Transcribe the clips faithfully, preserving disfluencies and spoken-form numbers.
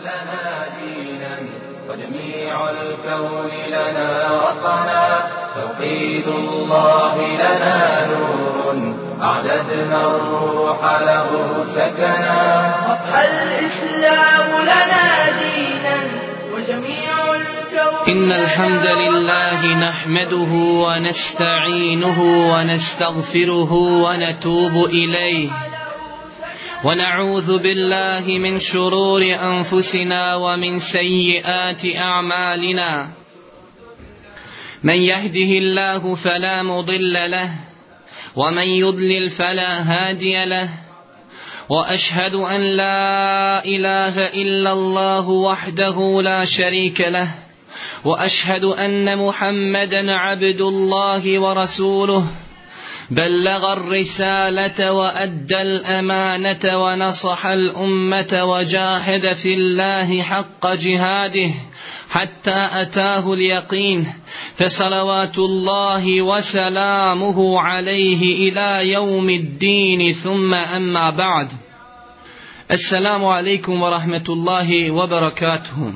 لنا دينا وجميع الكون لنا وطنا توحيد الله لنا نور أعددنا الروح له سكنا أضحى الإسلام لنا دينا وجميع الكون. إن الحمد لله نحمده ونستعينه ونستغفره ونتوب إليه ونعوذ بالله من شرور أنفسنا ومن سيئات أعمالنا. من يهده الله فلا مضل له ومن يضلل فلا هادي له وأشهد أن لا إله إلا الله وحده لا شريك له وأشهد أن محمدا عبد الله ورسوله بلغ الرسالة وأدى الأمانة ونصح الأمة وجاهد في الله حق جهاده حتى أتاه اليقين فصلوات الله وسلامه عليه إلى يوم الدين ثم أما بعد. السلام عليكم ورحمة الله وبركاته.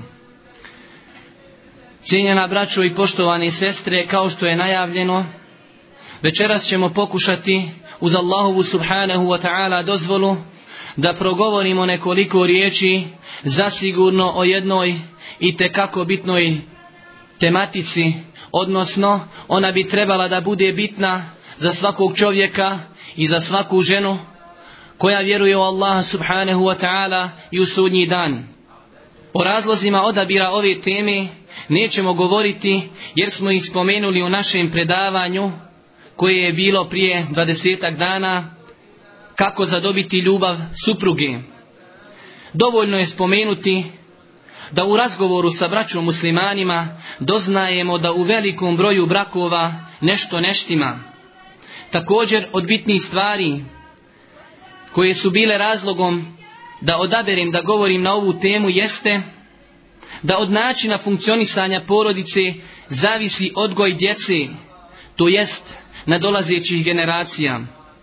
Cijenjena braćo i poštovani sestre, kao što je najavljeno, večeras ćemo pokušati uz Allahovu subhanahu wa ta'ala dozvolu da progovorimo nekoliko riječi zasigurno o jednoj itekako bitnoj tematici, odnosno ona bi trebala da bude bitna za svakog čovjeka i za svaku ženu koja vjeruje u Allaha subhanahu wa ta'ala i u sudnji dan. O razlozima odabira ove teme nećemo govoriti jer smo ih spomenuli u našem predavanju koje je bilo prije dvadesetak dana, kako zadobiti ljubav supruge. Dovoljno je spomenuti da u razgovoru sa braćom muslimanima doznajemo da u velikom broju brakova nešto ne štima. Također od bitnih stvari koje su bile razlogom da odaberem da govorim na ovu temu jeste da od načina funkcionisanja porodice zavisi odgoj djece, to jest nadolazećih generacija.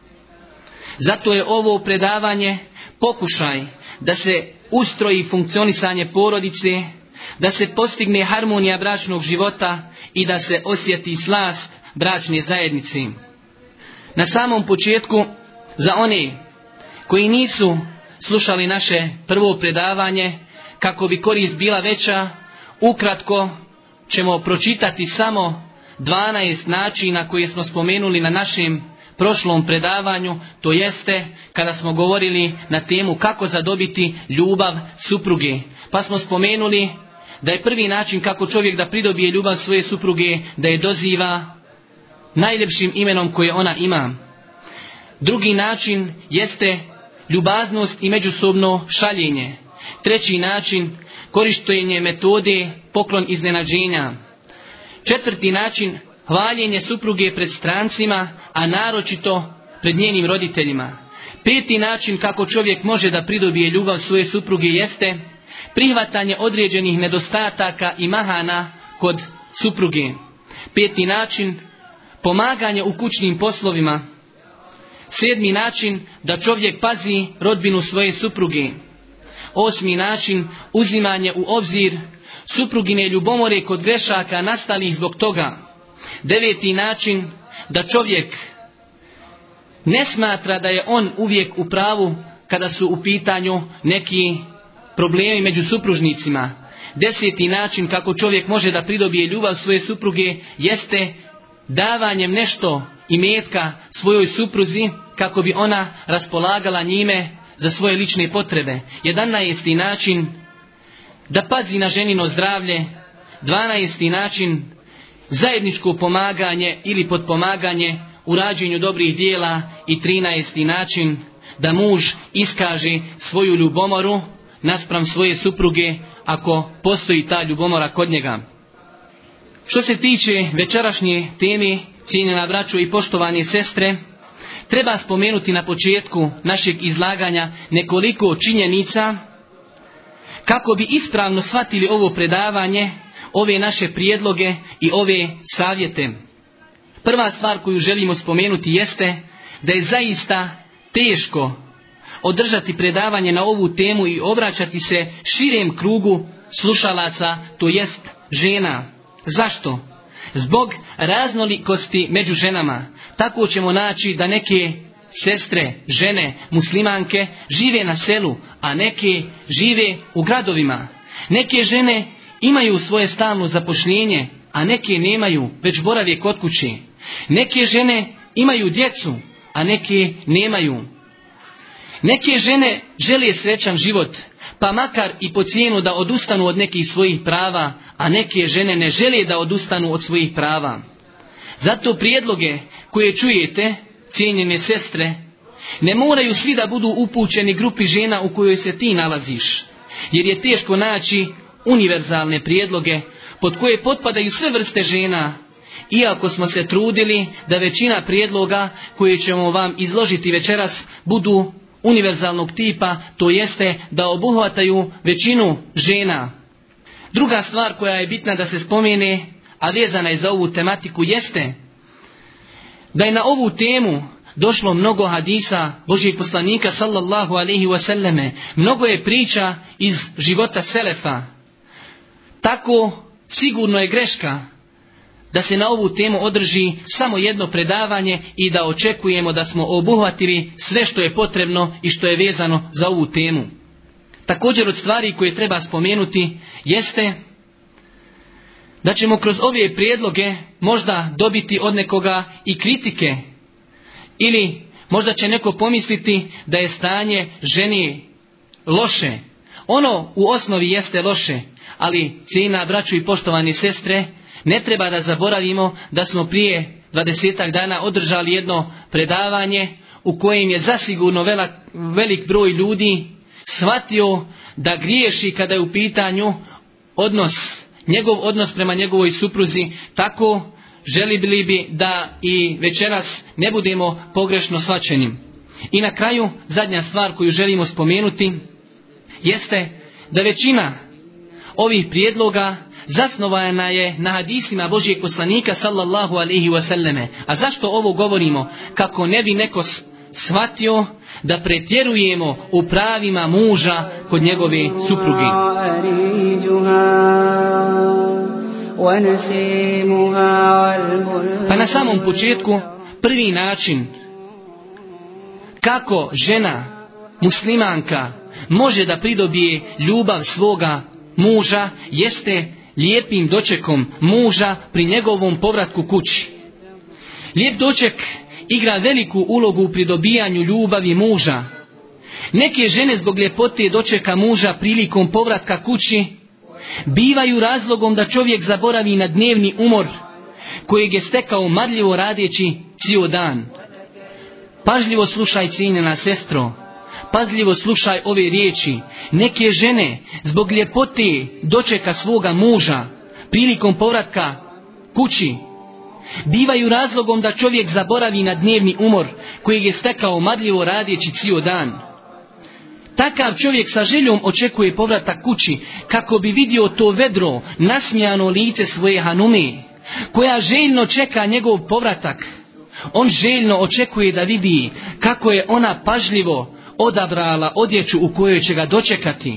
Zato je ovo predavanje pokušaj da se ustroji funkcionisanje porodice, da se postigne harmonija bračnog života i da se osjeti slast bračne zajednice. Na samom početku, za one koji nisu slušali naše prvo predavanje, kako bi korist bila veća, ukratko ćemo pročitati samo dvanaest načina koje smo spomenuli na našem prošlom predavanju, to jeste kada smo govorili na temu kako zadobiti ljubav supruge. Pa smo spomenuli da je prvi način kako čovjek da pridobije ljubav svoje supruge da je doziva najljepšim imenom koje ona ima. Drugi način jeste ljubaznost i međusobno šaljenje. Treći način korištenje metode poklon iznenađenja. Četvrti način hvaljenje supruge pred strancima, a naročito pred njenim roditeljima. Peti način kako čovjek može da pridobije ljubav svoje supruge jeste prihvatanje određenih nedostataka i mahana kod supruge. Peti način pomaganje u kućnim poslovima. Sedmi način da čovjek pazi rodbinu svoje supruge. Osmi način uzimanje u obzir suprugine ljubomore kod grešaka nastalih zbog toga. Deveti način da čovjek ne smatra da je on uvijek u pravu kada su u pitanju neki problemi među supružnicima. Deseti način kako čovjek može da pridobije ljubav svoje supruge jeste davanjem nešto imetka svojoj supruzi kako bi ona raspolagala njime za svoje lične potrebe. Jedanaesti način da pazi na ženino zdravlje. Dvanaesti način zajedničko pomaganje ili potpomaganje u rađenju dobrih dijela. I trinaesti način da muž iskaže svoju ljubomoru naspram svoje supruge ako postoji ta ljubomora kod njega. Što se tiče večerašnje teme, cijenjena braćo i poštovane sestre, treba spomenuti na početku našeg izlaganja nekoliko činjenica kako bi ispravno shvatili ovo predavanje, ove naše prijedloge i ove savjete. Prva stvar koju želimo spomenuti jeste da je zaista teško održati predavanje na ovu temu i obraćati se širem krugu slušalaca, to jest žena. Zašto? Zbog raznolikosti među ženama. Tako ćemo naći da neke sestre, žene, muslimanke žive na selu, a neke žive u gradovima. Neke žene imaju svoje stalno zapošljenje, a neke nemaju, već borave kod kući. Neke žene imaju djecu, a neke nemaju. Neke žene žele srećan život, pa makar i po cijenu da odustanu od nekih svojih prava, a neke žene ne žele da odustanu od svojih prava. Zato prijedloge koje čujete, cijenjene sestre, ne moraju svi da budu upućeni grupi žena u kojoj se ti nalaziš, jer je teško naći univerzalne prijedloge pod koje potpadaju sve vrste žena, iako smo se trudili da većina prijedloga koje ćemo vam izložiti večeras budu univerzalnog tipa, to jeste da obuhvataju većinu žena. Druga stvar koja je bitna da se spomene, a vezana je za ovu tematiku, jeste da je na ovu temu došlo mnogo hadisa Božijeg poslanika sallallahu alejhi ve selleme, mnogo je priča iz života selefa. Tako sigurno je greška da se na ovu temu održi samo jedno predavanje i da očekujemo da smo obuhvatili sve što je potrebno i što je vezano za ovu temu. Također od stvari koje treba spomenuti jeste da ćemo kroz ove prijedloge možda dobiti od nekoga i kritike, ili možda će neko pomisliti da je stanje žene loše. Ono u osnovi jeste loše, ali cijena braću i poštovani sestre, ne treba da zaboravimo da smo prije dvadesetak dana održali jedno predavanje u kojem je zasigurno velik, velik broj ljudi shvatio da griješi kada je u pitanju odnos, njegov odnos prema njegovoj supruzi. Tako želili bi da i večeras ne budemo pogrešno shvaćeni. I na kraju, zadnja stvar koju želimo spomenuti jeste da većina ovih prijedloga zasnovana je na hadisima Božijeg poslanika sallallahu alejhi ve selleme. A zašto ovo govorimo? Kako ne bi neko shvatio da pretjerujemo u pravima muža kod njegove supruge. Pa na samom početku, prvi način kako žena muslimanka može da pridobije ljubav svoga muža jeste lijepim dočekom muža pri njegovom povratku kući. Lijep doček igra veliku ulogu u pridobijanju ljubavi muža. Neke žene zbog ljepote dočeka muža prilikom povratka kući bivaju razlogom da čovjek zaboravi na dnevni umor kojeg je stekao marljivo radeći cijel dan. Pažljivo slušaj, cijenjena sestro, pazljivo slušaj ove riječi. Neke žene zbog ljepote dočeka svoga muža prilikom povratka kući bivaju razlogom da čovjek zaboravi na dnevni umor kojeg je stekao marljivo radeći cijel dan. Takav čovjek sa željom očekuje povratak kući kako bi vidio to vedro, nasmijano lice svoje hanume, koja željno čeka njegov povratak. On željno očekuje da vidi kako je ona pažljivo odabrala odjeću u kojoj će ga dočekati.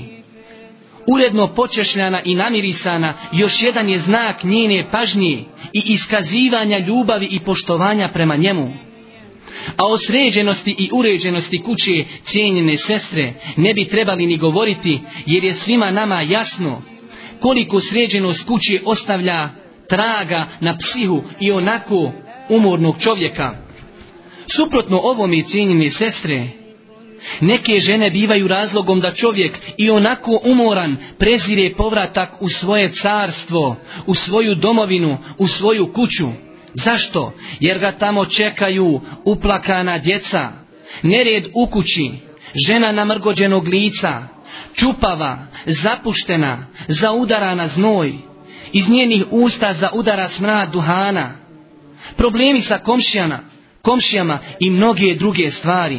Uredno počešljana i namirisana još jedan je znak njene pažnje i iskazivanja ljubavi i poštovanja prema njemu. A o sređenosti i uređenosti kuće, cijenjene sestre, ne bi trebali ni govoriti, jer je svima nama jasno koliko sređenost kuće ostavlja traga na psihu i onako umornog čovjeka. Suprotno ovome, cijenjene sestre, neke žene bivaju razlogom da čovjek i onako umoran prezire povratak u svoje carstvo, u svoju domovinu, u svoju kuću. Zašto? Jer ga tamo čekaju uplakana djeca, nered u kući, žena namrgođenog lica, čupava, zapuštena, zaudarana znoj, iz njenih usta zaudara smrad duhana, problemi sa komšijama, komšijama i mnoge druge stvari.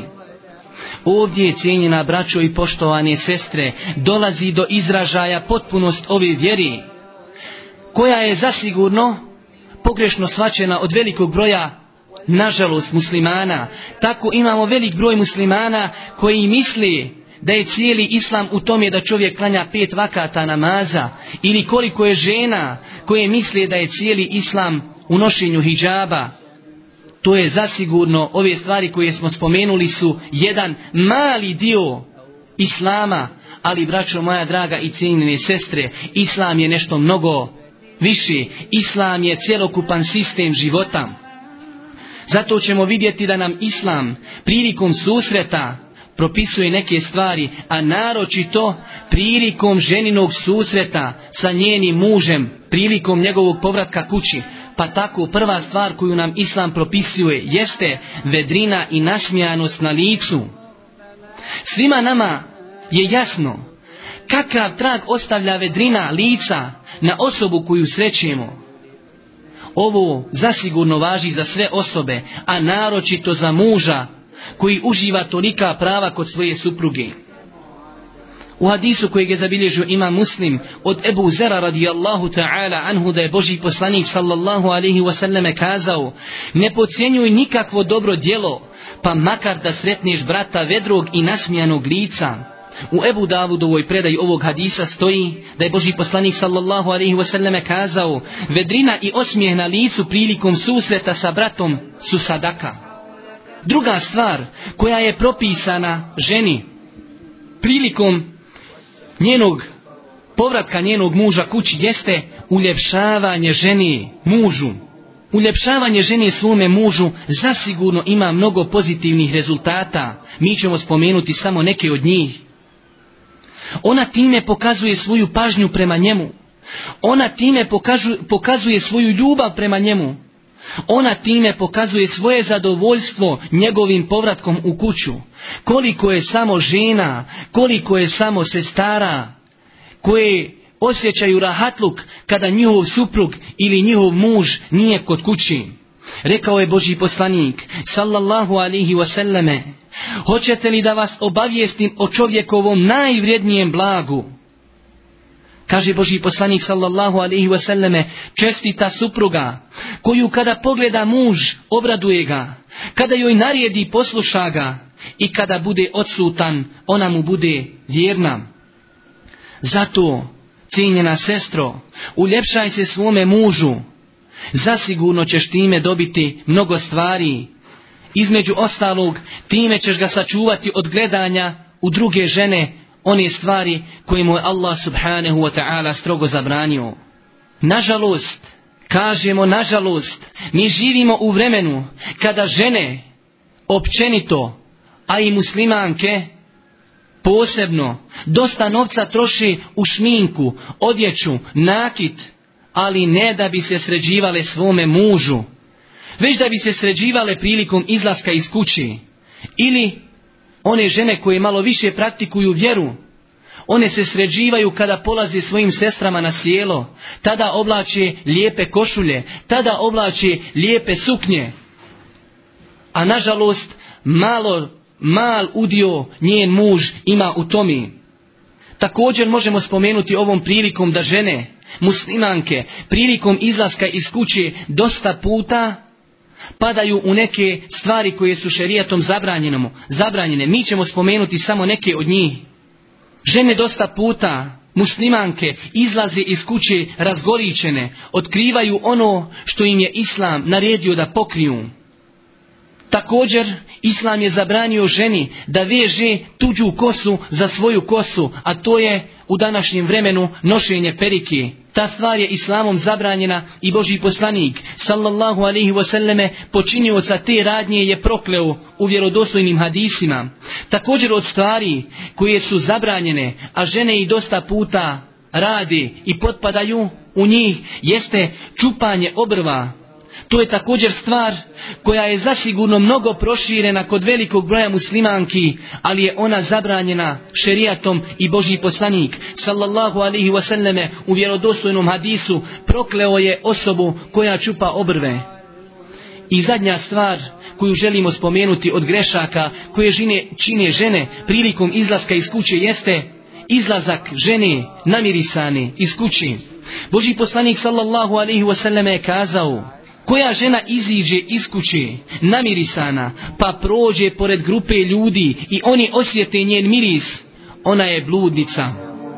Ovdje, cijenjena braćo i poštovane sestre, dolazi do izražaja potpunost ove vjeri, koja je zasigurno pogrešno shvaćena od velikog broja nažalost, muslimana. Tako imamo velik broj muslimana koji misli da je cijeli islam u tome da čovjek klanja pet vakata namaza, ili koliko je žena koje misle da je cijeli islam u nošenju hidžaba. To je zasigurno, ove stvari koje smo spomenuli su jedan mali dio islama, ali braćo moja draga i cijenjene sestre, islam je nešto mnogo više. Islam je cjelokupan sistem života. Zato ćemo vidjeti da nam islam prilikom susreta propisuje neke stvari, a naročito prilikom ženinog susreta sa njenim mužem, prilikom njegovog povratka kući. Pa tako prva stvar koju nam islam propisuje jeste vedrina i nasmijanost na licu. Svima nama je jasno kakav trag ostavlja vedrina lica na osobu koju srećemo. Ovo zasigurno važi za sve osobe, a naročito za muža koji uživa tolika prava kod svoje supruge. U hadisu kojeg je zabilježio imam Muslim od Ebu Zera radijallahu ta'ala anhu, da je Božji poslanik sallallahu alaihi wasallam kazao: ne podcjenjuj nikakvo dobro djelo, pa makar da sretneš brata vedrog i nasmijanog lica. U Ebu Davudovoj predaji ovog hadisa stoji da je Božji poslanik sallallahu alaihi wasallam kazao: vedrina i osmijeh na licu prilikom susreta sa bratom su sadaka. Druga stvar koja je propisana ženi prilikom njenog povratka njenog muža kući jeste uljepšavanje ženi mužu. Uljepšavanje žene svome mužu zasigurno ima mnogo pozitivnih rezultata. Mi ćemo spomenuti samo neke od njih. Ona time pokazuje svoju pažnju prema njemu. Ona time pokažu, pokazuje svoju ljubav prema njemu. Ona time pokazuje svoje zadovoljstvo njegovim povratkom u kuću. Koliko je samo žena, koliko je samo sestara koje osjećaju rahatluk kada njihov suprug ili njihov muž nije kod kući. Rekao je Božji poslanik sallallahu alaihi wasallame: hoćete li da vas obavijestim o čovjekovom najvrijednijem blagu? Kaže Božji poslanik sallallahu alaihi wasallame: čestita supruga koju kada pogleda muž obraduje ga, kada joj naredi posluša ga, i kada bude odsutan ona mu bude vjerna. Zato, cijenjena sestro, uljepšaj se svome mužu. Zasigurno ćeš time dobiti mnogo stvari. Između ostalog, time ćeš ga sačuvati od gledanja u druge žene, one stvari koje mu je Allah subhanahu wa ta'ala strogo zabranio. Nažalost, kažemo nažalost, mi živimo u vremenu kada žene općenito, a i muslimanke posebno, dosta novca troši u šminku, odjeću, nakit, ali ne da bi se sređivale svome mužu, već da bi se sređivale prilikom izlaska iz kući. Ili one žene koje malo više praktikuju vjeru, one se sređivaju kada polaze svojim sestrama na sjelo, tada oblače lijepe košulje, tada oblače lijepe suknje. A nažalost, malo, mal udio njen muž ima u tome. Također možemo spomenuti ovom prilikom da žene, muslimanke, prilikom izlaska iz kuće dosta puta padaju u neke stvari koje su šerijatom zabranjene. Mi ćemo spomenuti samo neke od njih. Žene dosta puta, muslimanke, izlaze iz kuće razgoličene, otkrivaju ono što im je islam naredio da pokriju. Također, islam je zabranio ženi da veže tuđu kosu za svoju kosu, a to je u današnjem vremenu nošenje perike. Ta stvar je islamom zabranjena i Božji poslanik sallallahu alaihi wasallame počinioca te radnje je prokleo u vjerodostojnim hadisima. Također od stvari koje su zabranjene, a žene i dosta puta rade i potpadaju u njih, jeste čupanje obrva. To je također stvar koja je zasigurno mnogo proširena kod velikog broja muslimanki, ali je ona zabranjena šerijatom i Božji poslanik sallallahu alaihi wasallame u vjerodostojnom hadisu prokleo je osobu koja čupa obrve. I zadnja stvar koju želimo spomenuti od grešaka koje žene, čine žene prilikom izlaska iz kuće jeste izlazak žene namirisane iz kuće. Božji poslanik sallallahu alaihi wasallame je kazao: Koja žena iziđe iz kuće namirisana, pa prođe pored grupe ljudi i oni osjete njen miris, ona je bludnica.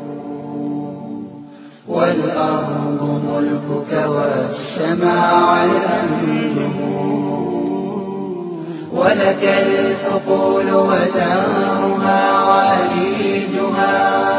والأرض ملكك والسماء الأنجم ولك الحقول وزارها وأليجها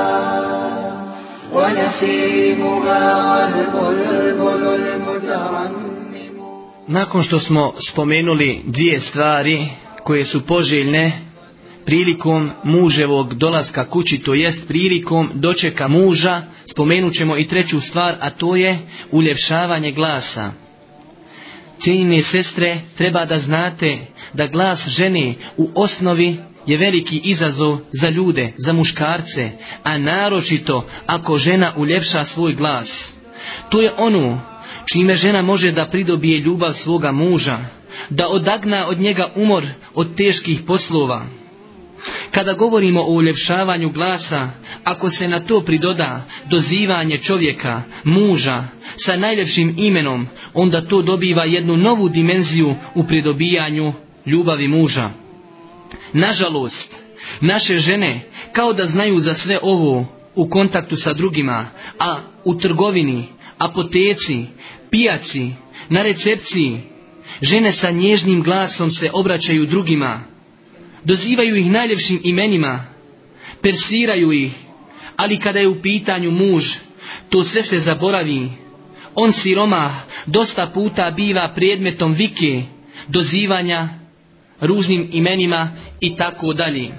ونسيمها والبلبل المترنم. Nakon što smo spomenuli dvije stvari koje su poželjne prilikom muževog dolaska kući, to jest prilikom dočeka muža, spomenut ćemo i treću stvar, a to je uljepšavanje glasa. Cijenjene sestre, treba da znate da glas žene u osnovi je veliki izazov za ljude, za muškarce, a naročito ako žena uljepša svoj glas. To je ono čime žena može da pridobije ljubav svoga muža, da odagna od njega umor od teških poslova. Kada govorimo o uljepšavanju glasa, ako se na to pridoda dozivanje čovjeka, muža, sa najljepšim imenom, onda to dobiva jednu novu dimenziju u pridobijanju ljubavi muža. Nažalost, naše žene kao da znaju za sve ovo u kontaktu sa drugima, a u trgovini, apoteci, pijaci, na recepciji, žene sa nježnim glasom se obraćaju drugima, dozivaju ih najljepšim imenima, persiraju ih, ali kada je u pitanju muž, to sve se zaboravi. On siromah dosta puta biva predmetom vike, dozivanja ružnim imenima i tako dalje.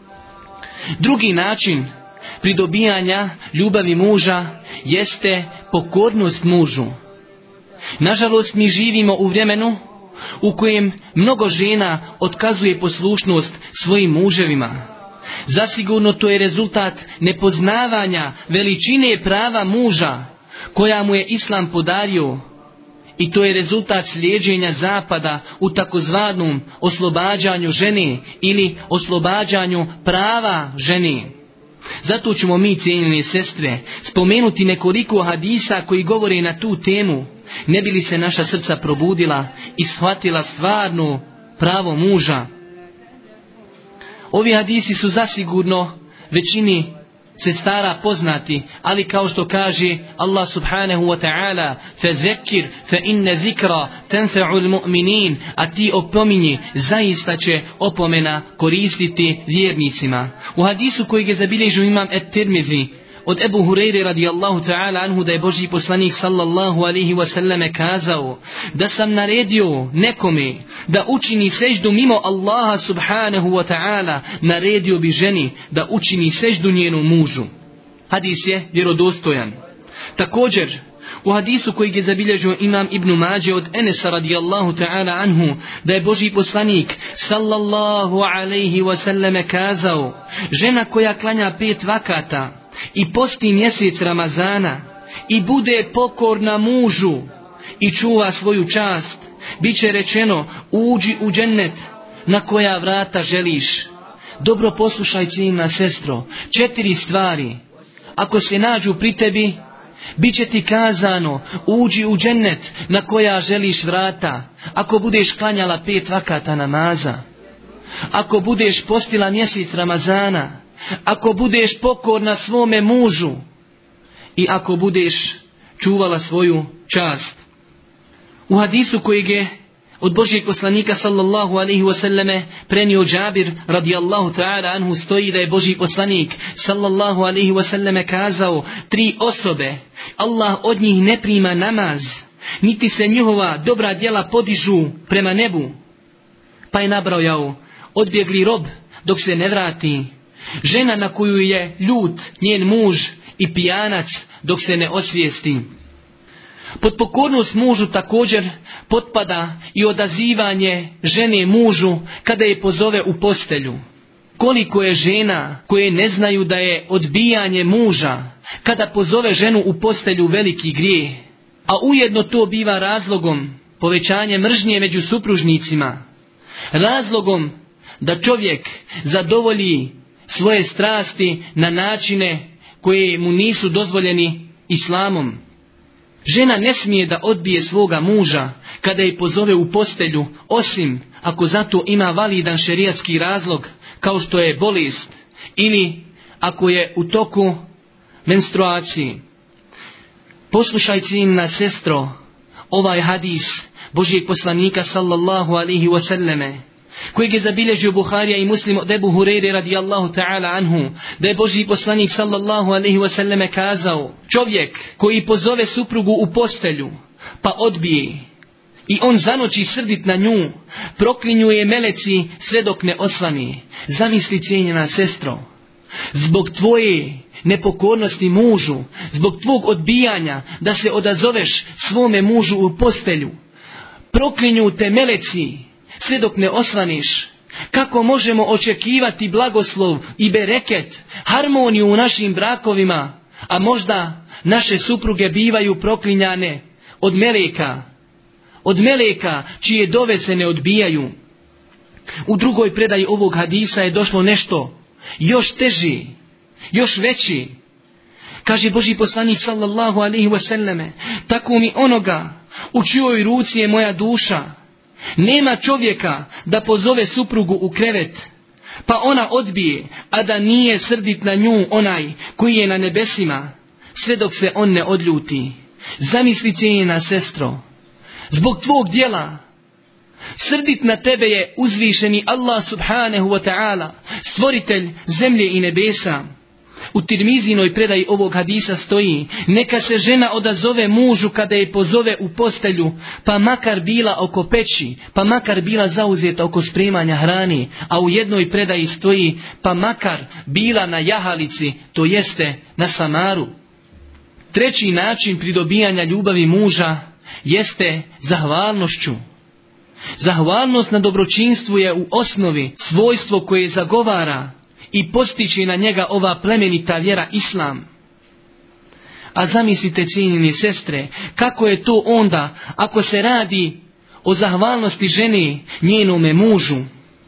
Drugi način pridobijanja ljubavi muža jeste pokornost mužu. Nažalost, mi živimo u vremenu u kojem mnogo žena otkazuje poslušnost svojim muževima. Zasigurno to je rezultat nepoznavanja veličine prava muža koja mu je Islam podario, i to je rezultat slijeđenja zapada u takozvanom oslobađanju žene ili oslobađanju prava žene. Zato ćemo mi, cijenjene sestre, spomenuti nekoliko hadisa koji govore na tu temu, ne bi li se naša srca probudila i shvatila stvarno pravo muža. Ovi hadisi su zasigurno većini sestara poznati, ali kao što kaže Allah subhanahu wa ta'ala, فَذَكِّرْ فَإِنَّ ذِكْرَ تَنْفَعُ الْمُؤْمِنِينَ, a ti opominji, zaista će opomena koristiti vjernicima. U hadisu kojeg je zabilježio imam et-Tirmizi od Ebu Hureyre radijallahu ta'ala anhu, da je Božji poslanik sallallahu alaihi wasallame kazao da sam naredio nekome da učini seždu mimo Allaha subhanahu wa ta'ala, naredio bi ženi da učini seždu njenu mužu. Hadis je vjerodostojan. Također, u hadisu kojeg je zabilježio imam Ibn Mađe od Enesa radijallahu ta'ala anhu, da je Božji poslanik sallallahu alaihi wasallame kazao, žena koja klanja pet vakata i posti mjesec Ramazana i bude pokorna mužu i čuva svoju čast, bit će rečeno uđi u džennet na koja vrata želiš. Dobro poslušaj, cijenjena sestro, četiri stvari ako se nađu pri tebi, bit će ti kazano uđi u džennet na koja želiš vrata. Ako budeš klanjala pet vakata namaza, ako budeš postila mjesec Ramazana, ako budeš pokorna svome mužu i ako budeš čuvala svoju čast. U hadisu kojeg je od Božjeg poslanika sallallahu alaihi wasallame prenio Džabir radijallahu ta'ala anhu, stoji da je Božji poslanik sallallahu alaihi wasallame kazao, tri osobe Allah od njih ne prima namaz, niti se njihova dobra djela podižu prema nebu. Pa je nabrojao odbjegli rob dok se ne vrati, žena na koju je ljut njen muž i pijanac dok se ne osvijesti. Pod pokornost mužu također potpada i odazivanje žene mužu kada je pozove u postelju. Koliko je žena koje ne znaju da je odbijanje muža kada pozove ženu u postelju veliki grijeh, a ujedno to biva razlogom povećanja mržnje među supružnicima, razlogom da čovjek zadovolji svoje strasti na načine koje mu nisu dozvoljeni islamom. Žena ne smije da odbije svoga muža kada je pozove u postelju, osim ako zato ima validan šerijatski razlog, kao što je bolest ili ako je u toku menstruacije. Poslušaj, cijenjena sestro, ovaj hadis Božijeg poslanika sallallahu alaihi wasallame, kojeg je zabilježio Buharija i Muslim od Ebu Hureyre radijallahu ta'ala anhu, da je Božji poslanik sallallahu alaihi wasallame kazao: čovjek koji pozove suprugu u postelju, pa odbije, i on zanoći srdit na nju, proklinju je meleci sve dok ne osvani. Zamisli, cijenjena sestro, zbog tvoje nepokornosti mužu, zbog tvog odbijanja da se odazoveš svome mužu u postelju, proklinju te meleci sve dok ne osvaniš. Kako možemo očekivati blagoslov i bereket, harmoniju u našim brakovima, a možda naše supruge bivaju proklinjane od meleka, od meleka čije dove se ne odbijaju. U drugoj predaji ovog hadisa je došlo nešto još teži, još veći. Kaže Božji poslanik sallallahu alaihi wasallame: tako mi onoga u čijoj ruci je moja duša, nema čovjeka da pozove suprugu u krevet, pa ona odbije, a da nije srdit na nju onaj koji je na nebesima, sve dok se on ne odljuti. Zamisli, cijenjena sestro, zbog tvog djela srdit na tebe je uzvišeni Allah subhanahu wa ta'ala, stvoritelj zemlje i nebesa. U Tirmizinoj predaji ovog hadisa stoji: neka se žena odazove mužu kada je pozove u postelju, pa makar bila oko peći, pa makar bila zauzeta oko spremanja hrane. A u jednoj predaji stoji: pa makar bila na jahalici, to jeste na samaru. Treći način pridobijanja ljubavi muža jeste zahvalnošću. Zahvalnost na dobročinstvu je u osnovi svojstvo koje zagovara i postići na njega ova plemenita vjera Islam. A zamislite, cijenjene sestre, kako je to onda ako se radi o zahvalnosti žene njenome mužu.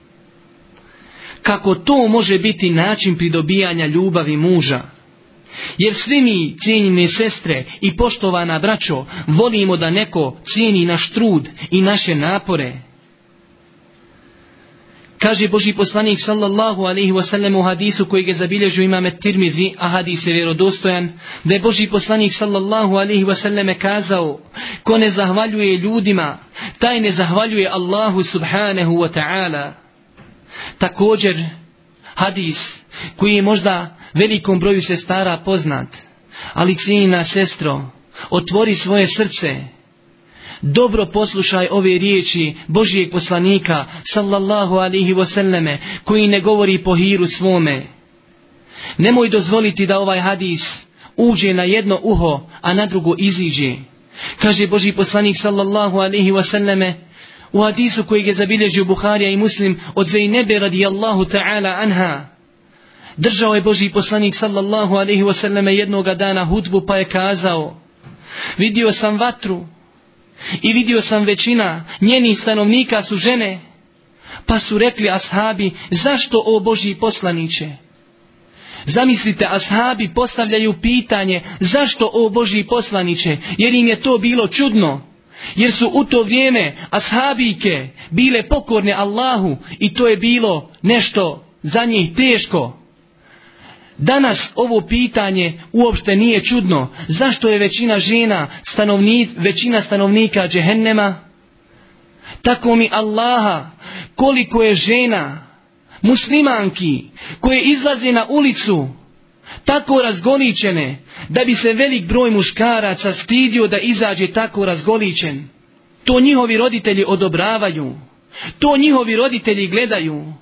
Kako to može biti način pridobijanja ljubavi muža? Jer svi mi, cijenjene sestre i poštovana braćo, volimo da neko cijeni naš trud i naše napore. Kaže Božji poslanik sallallahu alaihi wasallam u hadisu kojeg je zabilježio imam Tirmizi, a hadis je vjerodostojan, da je Božji poslanik sallallahu alaihi wasallam kazao: ko ne zahvaljuje ljudima, taj ne zahvaljuje Allahu subhanahu wa ta'ala. Također hadis koji je možda velikom broju sestara poznat, ali cijenjena sestro, otvori svoje srce, dobro poslušaj ove riječi Božijeg poslanika sallallahu alaihi wasallame, koji ne govori po hiru svome. Nemoj dozvoliti da ovaj hadis uđe na jedno uho, a na drugo iziđe. Kaže Božji poslanik sallallahu alaihi wasallame u hadisu kojeg je zabilježio Buharija i Muslim od Zejnebe radijallahu ta'ala anha: držao je Božji poslanik sallallahu alaihi wasallame jednoga dana hudbu, pa je kazao: vidio sam vatru i vidio sam većina njenih stanovnika su žene, pa su rekli ashabi: zašto, o Božji poslaniće? Zamislite, ashabi postavljaju pitanje: zašto, o Božji poslaniće? Jer im je to bilo čudno, jer su u to vrijeme ashabike bile pokorne Allahu i to je bilo nešto za njih teško. Danas ovo pitanje uopšte nije čudno. Zašto je većina žena stanovni, većina stanovnika džehennema? Tako mi Allaha, koliko je žena, muslimanki, koje izlaze na ulicu tako razgoličene, da bi se velik broj muškaraca stidio da izađe tako razgoličen. To njihovi roditelji odobravaju. To njihovi roditelji gledaju.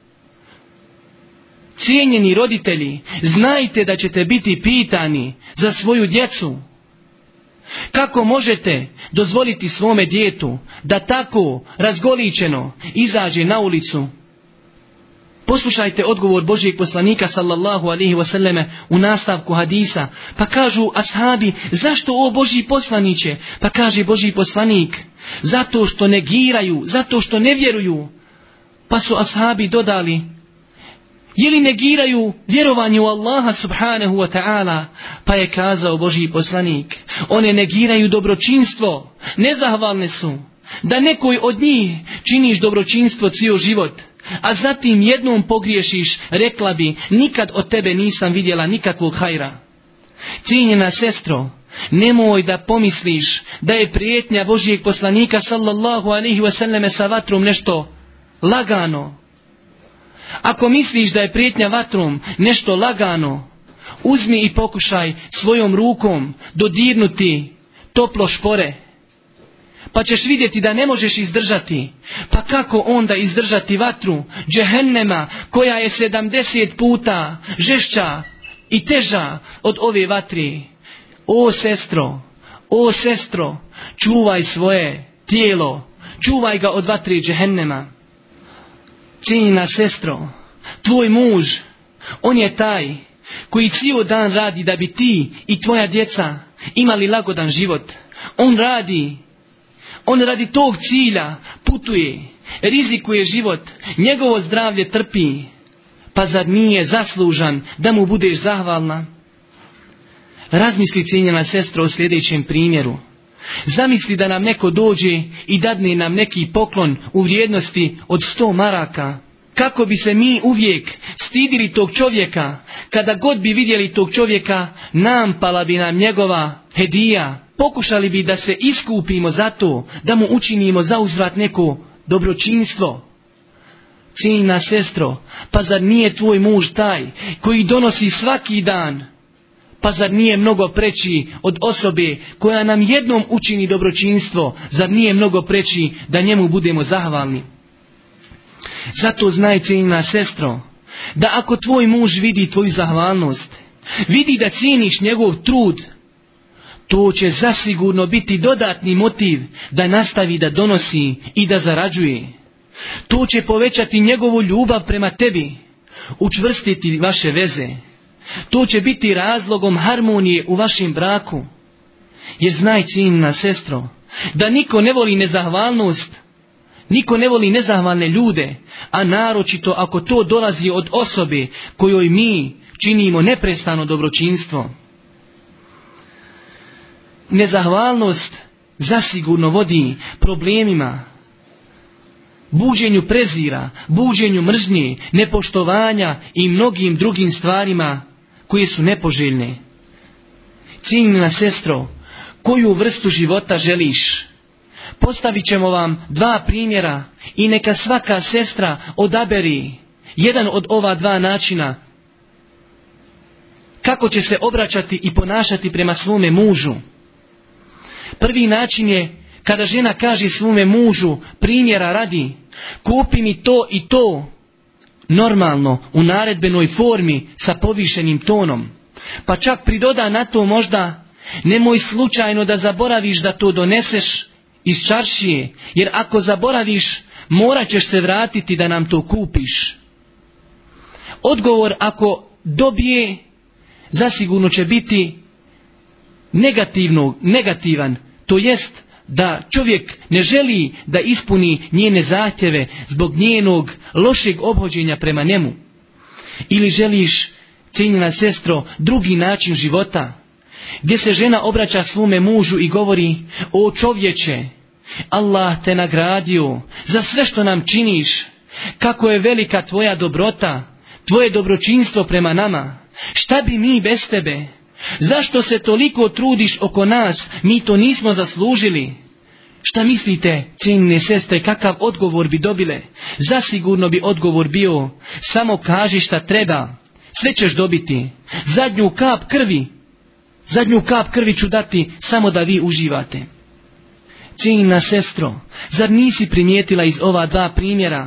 Cijenjeni roditelji, znajte da ćete biti pitani za svoju djecu. Kako možete dozvoliti svome djetu da tako razgoličeno izađe na ulicu? Poslušajte odgovor Božijeg poslanika sallallahu alaihi wasallame u nastavku hadisa. Pa kažu ashabi: zašto, o Božji poslaniće? Pa kaže Božji poslanik: zato što negiraju, zato što ne vjeruju. Pa su ashabi dodali: je li negiraju vjerovanje u Allaha subhanahu wa ta'ala? Pa je kazao Božji poslanik: one negiraju dobročinstvo, nezahvalne su. da nekoj od njih činiš dobročinstvo cijel život, a zatim jednom pogriješiš, rekla bi, nikad od tebe nisam vidjela nikakvog hajra. Cijenjena sestro, nemoj da pomisliš da je prijetnja Božijeg poslanika sallallahu alejhi ve selleme sa vatrom nešto lagano. Ako misliš da je prijetnja vatrom nešto lagano, uzmi i pokušaj svojom rukom dodirnuti toplo špore, pa ćeš vidjeti da ne možeš izdržati. Pa kako onda izdržati vatru džehennema koja je sedamdeset puta žešća i teža od ove vatri? O sestro, o sestro, čuvaj svoje tijelo, čuvaj ga od vatri džehennema. Cijenjena sestro, tvoj muž, on je taj koji cijel dan radi da bi ti i tvoja djeca imali lagodan život. On radi, on radi tog cilja putuje, rizikuje život, njegovo zdravlje trpi. Pa zar nije zaslužan da mu budeš zahvalna? Razmisli, cijenjena sestro, o sljedećem primjeru. Zamisli da nam neko dođe i dadne nam neki poklon u vrijednosti od sto maraka. Kako bi se mi uvijek stidili tog čovjeka, kada god bi vidjeli tog čovjeka, nampala bi nam njegova hedija. Pokušali bi da se iskupimo za to, da mu učinimo zauzvrat neko dobročinstvo. Cijenjena sestro, pa zar nije tvoj muž taj koji donosi svaki dan? Pa zar nije mnogo preći od osobe koja nam jednom učini dobročinstvo? Zar nije mnogo preći da njemu budemo zahvalni? Zato znaj, cijenjena sestro, da ako tvoj muž vidi tvoju zahvalnost, vidi da cijeniš njegov trud, to će zasigurno biti dodatni motiv da nastavi da donosi i da zarađuje. To će povećati njegovu ljubav prema tebi, učvrstiti vaše veze. To će biti razlogom harmonije u vašem braku. Jer znaj, cijenjena sestro, da niko ne voli nezahvalnost, niko ne voli nezahvalne ljude, a naročito ako to dolazi od osobe kojoj mi činimo neprestano dobročinstvo. Nezahvalnost zasigurno vodi problemima, buđenju prezira, buđenju mržnje, nepoštovanja i mnogim drugim stvarima koje su nepoželjne. Cijenjena sestro, koju vrstu života želiš? Postavit ćemo vam dva primjera i neka svaka sestra odaberi jedan od ova dva načina kako će se obraćati i ponašati prema svome mužu. Prvi način je kada žena kaže svome mužu, primjera radi, kupi mi to i to, normalno, u naredbenoj formi sa povišenim tonom. Pa čak pridoda na to možda, nemoj slučajno da zaboraviš da to doneseš iz čaršije, jer ako zaboraviš, morat ćeš se vratiti da nam to kupiš. Odgovor ako dobije, zasigurno će biti negativno, negativan, to jest da čovjek ne želi da ispuni njene zahtjeve zbog njenog lošeg ophođenja prema njemu. Ili želiš, cijenjena sestro, drugi način života, gdje se žena obraća svome mužu i govori, o čovječe, Allah te nagradio za sve što nam činiš, kako je velika tvoja dobrota, tvoje dobročinstvo prema nama, šta bi mi bez tebe? Zašto se toliko trudiš oko nas, mi to nismo zaslužili? Šta mislite, cijenjene sestre, kakav odgovor bi dobile? Zasigurno bi odgovor bio, samo kaži šta treba, sve ćeš dobiti. Zadnju kap krvi, zadnju kap krvi ću dati samo da vi uživate. Cijenjena sestro, zar nisi primijetila iz ova dva primjera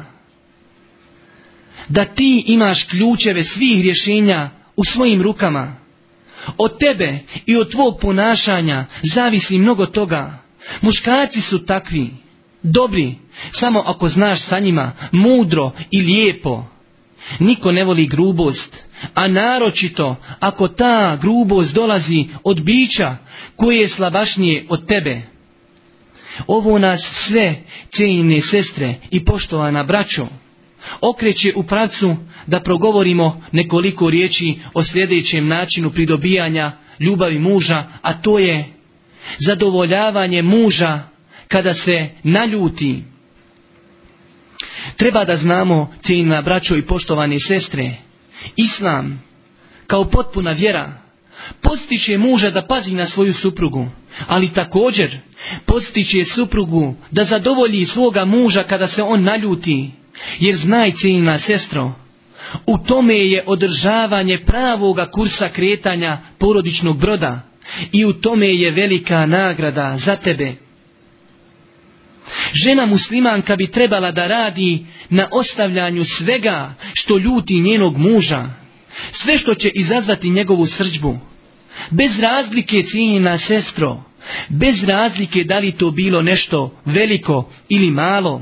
da ti imaš ključeve svih rješenja u svojim rukama? Od tebe i od tvog ponašanja zavisi mnogo toga. Muškarci su takvi, dobri, samo ako znaš sa njima mudro i lijepo. Niko ne voli grubost, a naročito ako ta grubost dolazi od bića koje je slabašnije od tebe. Ovo nas sve, cijenjene sestre i poštovana braćo, okreće u pravcu da progovorimo nekoliko riječi o sljedećem načinu pridobijanja ljubavi muža, a to je zadovoljavanje muža kada se naljuti. Treba da znamo, cijenjena braćo i poštovane sestre, Islam kao potpuna vjera postiče muža da pazi na svoju suprugu, ali također postiče suprugu da zadovolji svoga muža kada se on naljuti, jer znaj, cijenjena sestro, u tome je održavanje pravoga kursa kretanja porodičnog broda i u tome je velika nagrada za tebe. Žena muslimanka bi trebala da radi na ostavljanju svega što ljuti njenog muža, sve što će izazvati njegovu srdžbu. Bez razlike, cijenjena sestro, bez razlike da li to bilo nešto veliko ili malo.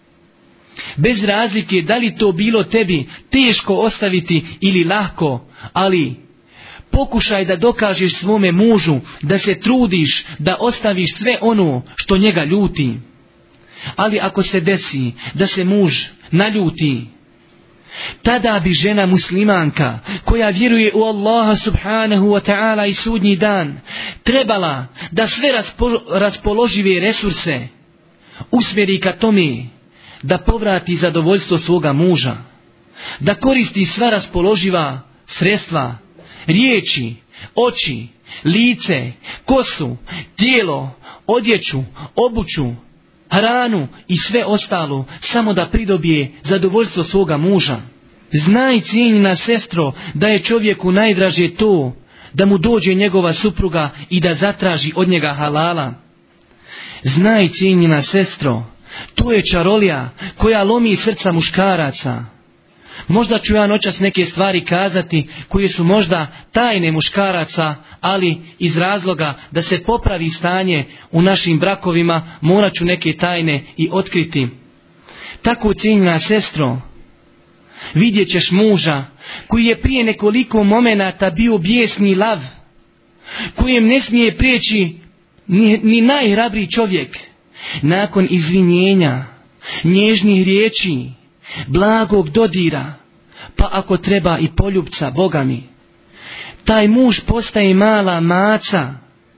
Bez razlike da li to bilo tebi teško ostaviti ili lahko, ali pokušaj da dokažeš svome mužu da se trudiš da ostaviš sve ono što njega ljuti. Ali ako se desi da se muž naljuti, tada bi žena muslimanka koja vjeruje u Allaha subhanahu wa ta'ala i sudnji dan trebala da sve raspo, raspoložive resurse usmjeri ka tome da povrati zadovoljstvo svoga muža, da koristi sva raspoloživa sredstva, riječi, oči, lice, kosu, tijelo, odjeću, obuću, hranu i sve ostalo, samo da pridobije zadovoljstvo svoga muža. Znaj, cijenjena sestro, da je čovjeku najdraže to da mu dođe njegova supruga i da zatraži od njega halala. Znaj, cijenjena sestro, to je čarolija koja lomi srca muškaraca. Možda ću ja noćas neke stvari kazati koje su možda tajne muškaraca, ali iz razloga da se popravi stanje u našim brakovima morat ću neke tajne i otkriti. Tako, cijenjena sestro, vidjet ćeš muža koji je prije nekoliko momenata bio bijesni lav, kojem ne smije prijeći ni, ni najhrabriji čovjek. Nakon izvinjenja, nježnih riječi, blagog dodira, pa ako treba i poljupca, Boga mi, taj muž postaje mala maca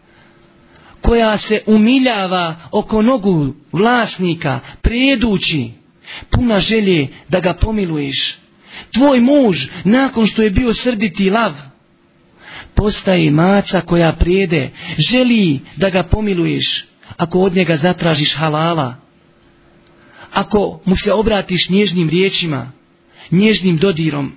koja se umiljava oko nogu vlasnika, prijedući, puna želje da ga pomiluješ. Tvoj muž, nakon što je bio srditi lav, postaje maca koja prijede, želi da ga pomiluješ ako od njega zatražiš halala, ako mu se obratiš nježnim riječima, nježnim dodirom.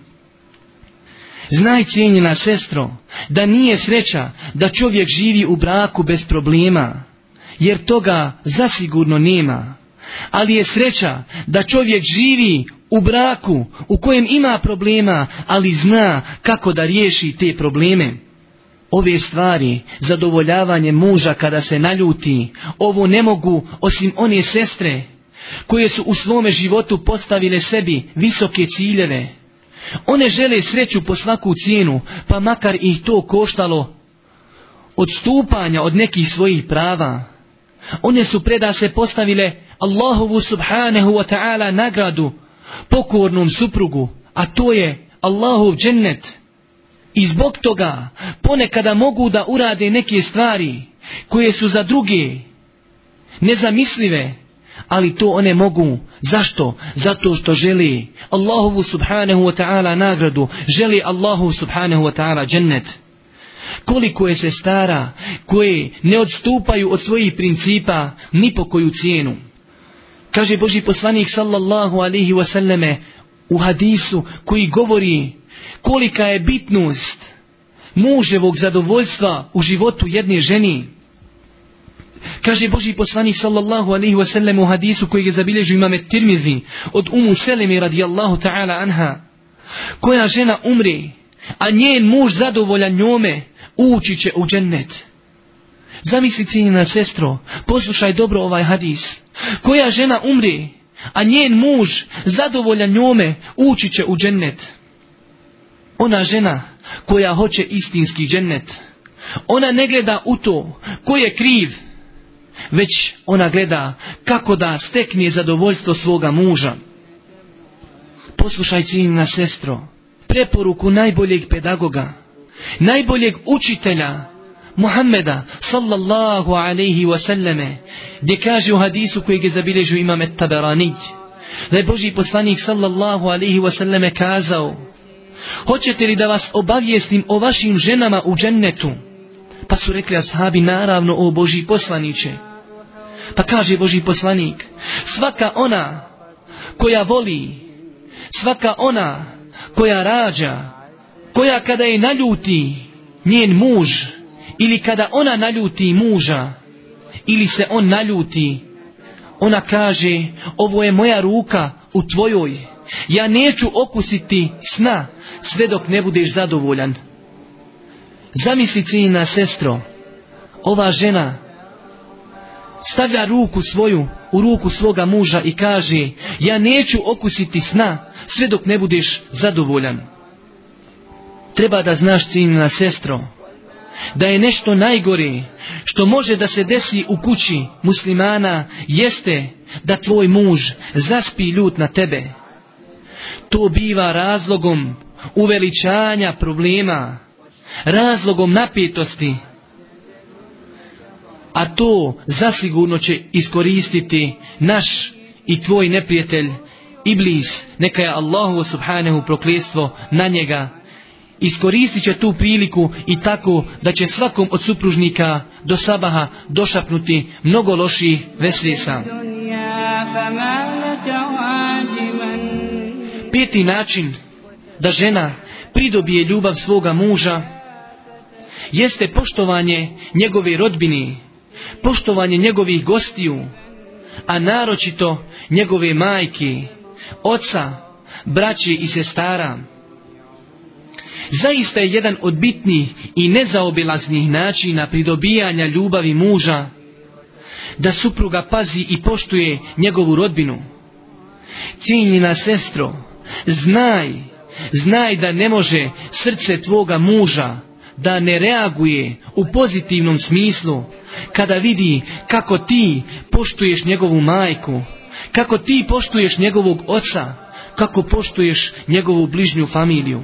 Znaj, cijenjena sestro, da nije sreća da čovjek živi u braku bez problema, jer toga zasigurno nema. Ali je sreća da čovjek živi u braku u kojem ima problema, ali zna kako da riješi te probleme. Ove stvari, zadovoljavanje muža kada se naljuti, ovo ne mogu osim one sestre koje su u svome životu postavile sebi visoke ciljeve. One žele sreću po svaku cijenu, pa makar ih to koštalo odstupanja od nekih svojih prava. One su preda se postavile Allahovu subhanahu wa ta'ala nagradu pokornom suprugu, a to je Allahov džennet. I zbog toga ponekada mogu da urade neke stvari koje su za druge nezamislive, ali to one mogu. Zašto? Zato što želi Allahovu subhanahu wa ta'ala nagradu, želi Allahu subhanahu wa ta'ala džennet. Koliko je sestara koje ne odstupaju od svojih principa ni po koju cijenu. Kaže Božji poslanik sallallahu alaihi wasallame u hadisu koji govori kolika je bitnost muževog zadovoljstva u životu jedne ženi. Kaže Božji poslanik sallallahu alaihi wasallam u hadisu koji je zabilježio imam Tirmizi od Umu Seleme radijallahu ta'ala anha, koja žena umri, a njen muž zadovoljan njome, ući će u džennet. Zamisli, cijenjena sestro, poslušaj dobro ovaj hadis. Koja žena umri, a njen muž zadovoljan njome, ući će u džennet. Ona žena koja hoće istinski džennet, ona ne gleda u to ko je kriv, već ona gleda kako da stekne zadovoljstvo svoga muža. Poslušaj, cijenjena sestro, preporuku najboljeg pedagoga, najboljeg učitelja Muhammeda sallallahu alaihi wasallame, gdje kaže u hadisu kojeg je zabilježio imam Et-Taberani, da je Božji poslanik sallallahu alaihi wasallam kazao: hoćete li da vas obavijestim o vašim ženama u džennetu? Pa su rekli ashabi: naravno, o Božji poslaniče. Pa kaže Božji poslanik: svaka ona koja voli, svaka ona koja rađa, koja kada je naljuti njen muž, ili kada ona naljuti muža, ili se on naljuti, ona kaže: ovo je moja ruka u tvojoj, ja neću okusiti sna sve dok ne budeš zadovoljan. Zamisli, cijenjena sestro, ova žena stavlja ruku svoju u ruku svoga muža i kaže: ja neću okusiti sna sve dok ne budeš zadovoljan. Treba da znaš, cijenjena sestro, da je nešto najgore što može da se desi u kući muslimana jeste da tvoj muž zaspi ljut na tebe. To biva razlogom uveličanja problema, razlogom napetosti, a to zasigurno će iskoristiti naš i tvoj neprijatelj Iblis, neka je Allahu subhanahu prokletstvo na njega. Iskoristit će tu priliku i tako da će svakom od supružnika do sabaha došapnuti mnogo loših vesvesa. Peti način da žena pridobije ljubav svoga muža jeste poštovanje njegove rodbine, poštovanje njegovih gostiju, a naročito njegove majke, oca, braće i sestara. Zaista je jedan od bitnih i nezaobilaznih načina pridobijanja ljubavi muža da supruga pazi i poštuje njegovu rodbinu. Cijenjena sestro, znaj, znaj da ne može srce tvoga muža da ne reaguje u pozitivnom smislu kada vidi kako ti poštuješ njegovu majku, kako ti poštuješ njegovog oca, kako poštuješ njegovu bližnju familiju.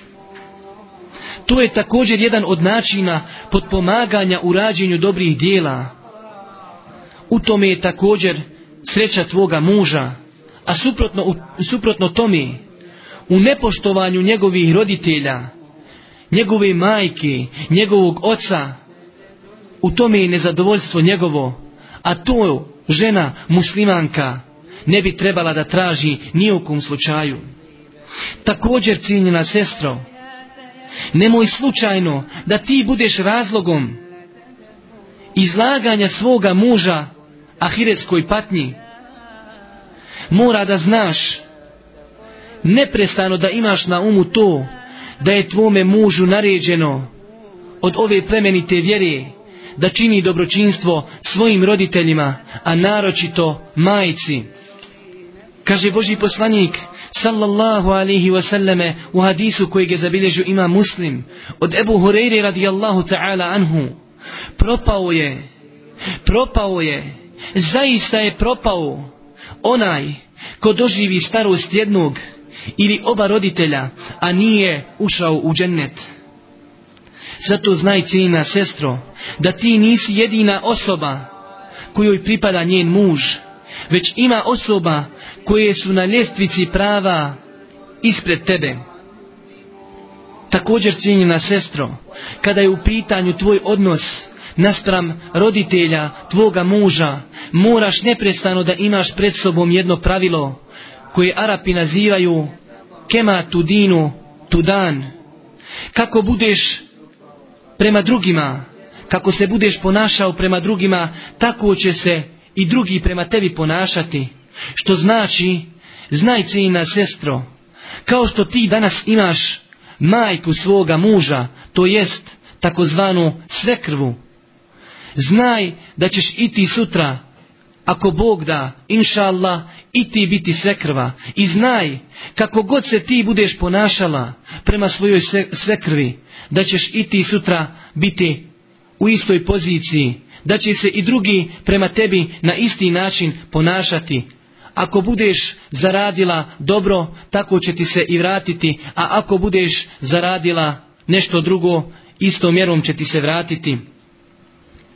To je također jedan od načina potpomaganja u rađenju dobrih dijela. U tome je također sreća tvoga muža, a suprotno, u, suprotno tome, u nepoštovanju njegovih roditelja, njegove majke, njegovog oca, u tome je nezadovoljstvo njegovo, a to žena muslimanka ne bi trebala da traži ni u kom slučaju. Također, cijenjena sestro, nemoj slučajno da ti budeš razlogom izlaganja svoga muža ahiretskoj patnji. Mora da znaš neprestano da imaš na umu to da je tvome mužu naređeno od ove plemenite vjere da čini dobročinstvo svojim roditeljima, a naročito majci. Kaže Božji poslanik sallallahu alaihi wasallame u hadisu kojeg je zabilježio imam Muslim od Ebu Hureyre radijallahu ta'ala anhu: propao je, propao je, zaista je propao onaj ko doživi starost jednog ili oba roditelja, a nije ušao u džennet. Zato znaj, cijenjena sestro, da ti nisi jedina osoba kojoj pripada njen muž, već ima osoba koje su na ljestvici prava ispred tebe. Također, cijenjena sestro, kada je u pitanju tvoj odnos naspram roditelja tvoga muža, moraš neprestano da imaš pred sobom jedno pravilo koje Arapi nazivaju kema tudinu tudan. Kako budeš prema drugima, kako se budeš ponašao prema drugima, tako će se i drugi prema tebi ponašati. Što znači, znaj, cijenjena sestro, kao što ti danas imaš majku svoga muža, to jest takozvanu svekrvu, znaj da ćeš i ti sutra, ako Bog da, inša Allah, i ti biti svekrva. I znaj, kako god se ti budeš ponašala prema svojoj svekrvi, da ćeš i ti sutra biti u istoj poziciji, da će se i drugi prema tebi na isti način ponašati. Ako budeš zaradila dobro, tako će ti se i vratiti, a ako budeš zaradila nešto drugo, istom mjerom će ti se vratiti.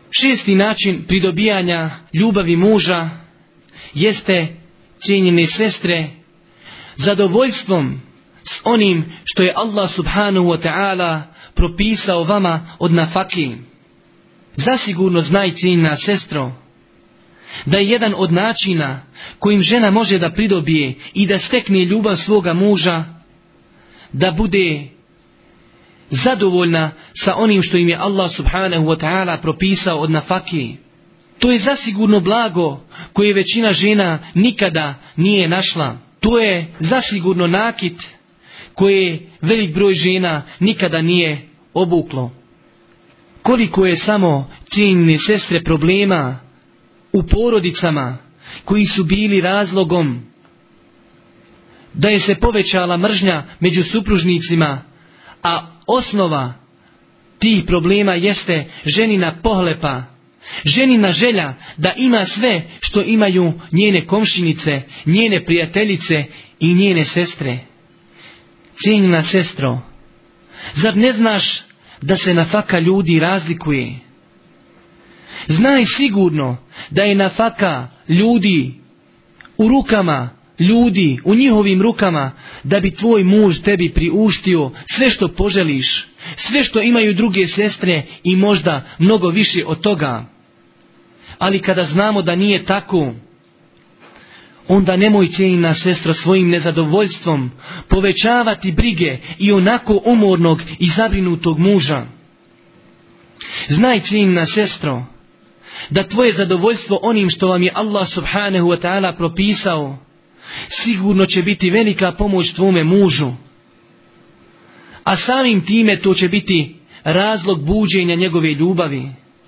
Šesti način pridobijanja ljubavi muža jeste, cijenjene sestre, zadovoljstvom s onim što je Allah subhanahu wa ta'ala propisao vama od nafaki. Zasigurno znaj, cijenjena sestro, da je jedan od načina kojim žena može da pridobije i da stekne ljubav svoga muža, da bude zadovoljna sa onim što im je Allah subhanahu wa ta'ala propisao od nafaki. To je zasigurno blago koje većina žena nikada nije našla. To je zasigurno nakit koje velik broj žena nikada nije obuklo. Koliko je samo, cijenjene sestre, problema u porodicama koji su bili razlogom da je se povećala mržnja među supružnicima, a osnova tih problema jeste ženina pohlepa, ženina želja da ima sve što imaju njene komšinice, njene prijateljice i njene sestre. Cijenjena sestro, zar ne znaš da se nafaka ljudi razlikuje? Znaj sigurno da je nafaka ljudi u rukama ljudi, u njihovim rukama, da bi tvoj muž tebi priuštio sve što poželiš, sve što imaju druge sestre i možda mnogo više od toga. Ali kada znamo da nije tako, onda nemoj, cijenjena sestro, svojim nezadovoljstvom povećavati brige i onako umornog i zabrinutog muža. Znaj, cijenjena sestro, da tvoje zadovoljstvo onim što vam je Allah subhanahu wa ta'ala propisao sigurno će biti velika pomoć tvome mužu, a samim time to će biti razlog buđenja njegove ljubavi.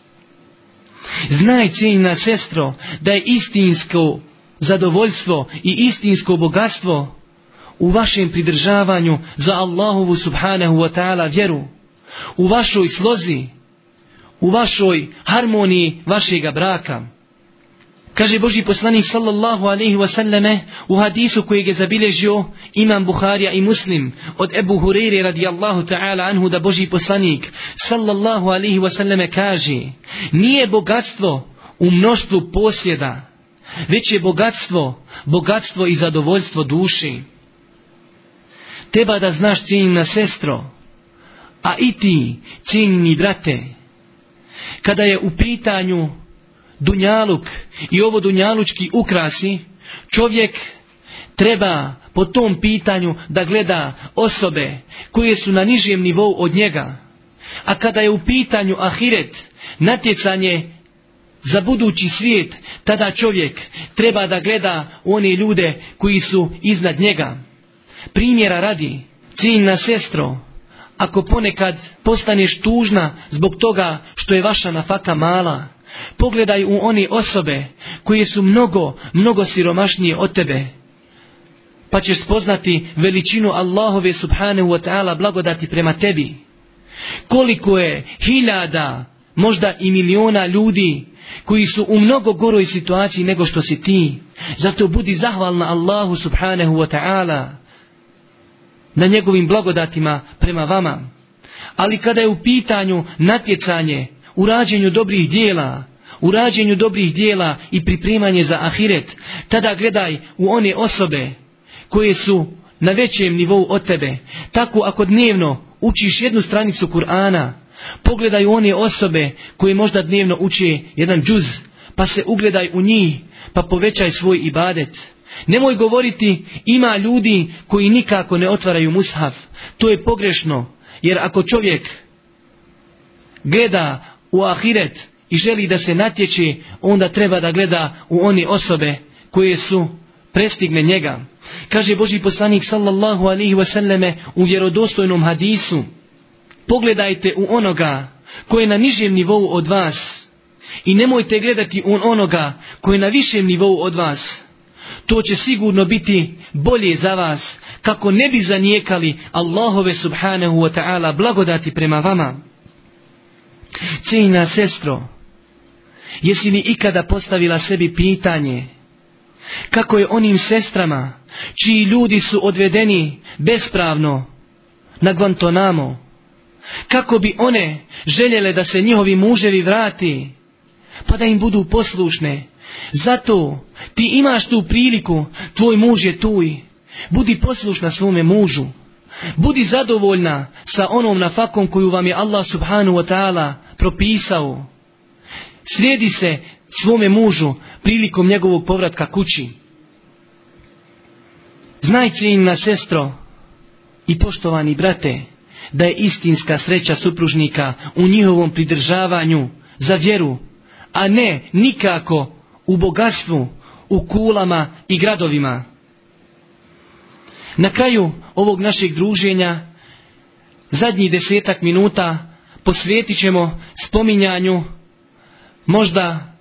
Znaj, cijenjena sestro, da je istinsko zadovoljstvo i istinsko bogatstvo u vašem pridržavanju za Allahovu subhanahu wa ta'ala vjeru, u vašoj slozi, u vašoj harmoniji vašega braka. Kaže Božji poslanik sallallahu alaihi wasallame u hadisu kojeg je zabilježio imam Buharija i Muslim od Ebu Hureyre radijallahu ta'ala anhu, da Božji poslanik sallallahu alaihi wasallame kaže: nije bogatstvo u mnoštvu posjeda, već je bogatstvo, bogatstvo i zadovoljstvo duši. Treba da znaš, cijenjena sestro, a i ti, cijenjeni brate, kada je u pitanju dunjaluk i ovo dunjalučki ukrasi, čovjek treba po tom pitanju da gleda osobe koje su na nižem nivou od njega. A kada je u pitanju ahiret, natjecanje za budući svijet, tada čovjek treba da gleda one ljude koji su iznad njega. Primjera radi, cijenjena sestro, ako ponekad postaneš tužna zbog toga što je vaša nafaka mala, pogledaj u one osobe koje su mnogo, mnogo siromašnije od tebe, pa ćeš spoznati veličinu Allahove subhanahu wa ta'ala blagodati prema tebi. Koliko je hiljada, možda i miliona ljudi koji su u mnogo goroj situaciji nego što si ti. Zato budi zahvalna Allahu subhanahu wa ta'ala na njegovim blagodatima prema vama. Ali kada je u pitanju natjecanje u rađenju dobrih dijela, u rađenju dobrih dijela i pripremanje za ahiret, tada gledaj u one osobe koje su na većem nivou od tebe. Tako ako dnevno učiš jednu stranicu Kur'ana, pogledaj u one osobe koje možda dnevno uče jedan džuz, pa se ugledaj u njih, pa povećaj svoj ibadet. Nemoj govoriti ima ljudi koji nikako ne otvaraju mushaf. To je pogrešno, jer ako čovjek gleda u ahiret i želi da se natječe, onda treba da gleda u one osobe koje su prestigne njega. Kaže Božji poslanik sallallahu alaihi wasallame u vjerodostojnom hadisu: pogledajte u onoga koji je na nižem nivou od vas i nemojte gledati u onoga koji je na višem nivou od vas. To će sigurno biti bolje za vas, kako ne bi zanijekali Allahove subhanahu wa ta'ala blagodati prema vama. Cijenjena sestro, jesi li ikada postavila sebi pitanje kako je onim sestrama čiji ljudi su odvedeni bespravno na Guantanamo, kako bi one željele da se njihovi muževi vrati, pa da im budu poslušne. Zato ti imaš tu priliku, tvoj muž je tuj. Budi poslušna svome mužu. Budi zadovoljna sa onom nafakom koju vam je Allah subhanahu wa ta'ala propisao. Slijedi se svome mužu prilikom njegovog povratka kući. Znaj, cijenjena sestro i poštovani brate, da je istinska sreća supružnika u njihovom pridržavanju za vjeru, a ne nikako u bogatstvu, u kulama i gradovima. Na kraju ovog našeg druženja zadnjih desetak minuta posvetit ćemo spominjanju možda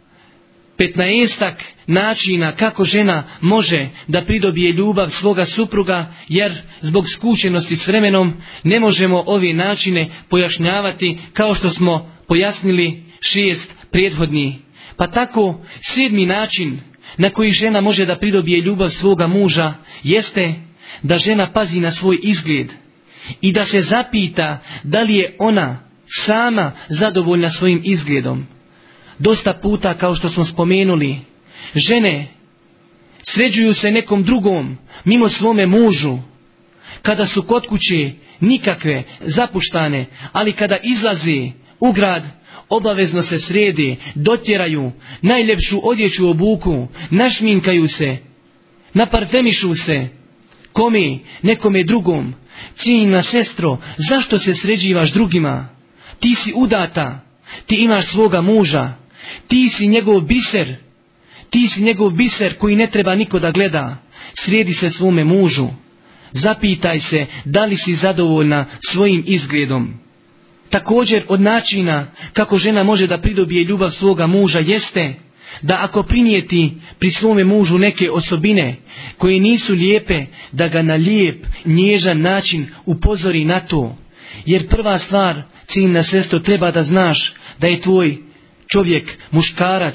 petnaestak načina kako žena može da pridobije ljubav svoga supruga, jer zbog skučenosti s vremenom ne možemo ove načine pojašnjavati kao što smo pojasnili šest prethodnih. Pa tako sedmi način na koji žena može da pridobije ljubav svoga muža jeste da žena pazi na svoj izgled i da se zapita da li je ona sama zadovoljna svojim izgledom. Dosta puta, kao što smo spomenuli, žene sređuju se nekom drugom mimo svome mužu. Kada su kod kuće nikakve, zapuštane, ali kada izlaze u grad obavezno se srede, dotjeraju, najljepšu odjeću obuku, našminkaju se, naparfemišu se. Kome? Nekome drugom. Cijenjena sestro, zašto se sređivaš drugima? Ti si udata, ti imaš svoga muža, ti si njegov biser, ti si njegov biser koji ne treba niko da gleda. Sredi se svome mužu. Zapitaj se da li si zadovoljna svojim izgledom. Također od načina kako žena može da pridobije ljubav svoga muža jeste da ako primijeti pri svome mužu neke osobine koje nisu lijepe, da ga na lijep, nježan način upozori na to. Jer prva stvar, cijenjena sestro, treba da znaš da je tvoj čovjek muškarac.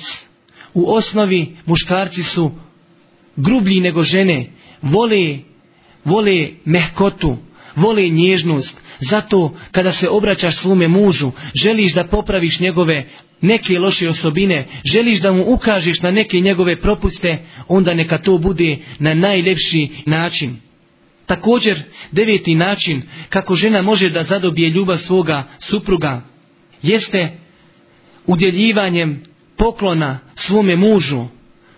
U osnovi muškarci su grublji nego žene, vole, vole mehkotu, vole nježnost. Zato kada se obraćaš svome mužu, želiš da popraviš njegove neke loše osobine, želiš da mu ukažeš na neke njegove propuste, onda neka to bude na najljepši način. Također, deveti način kako žena može da zadobije ljubav svoga supruga jeste udjeljivanjem poklona svome mužu.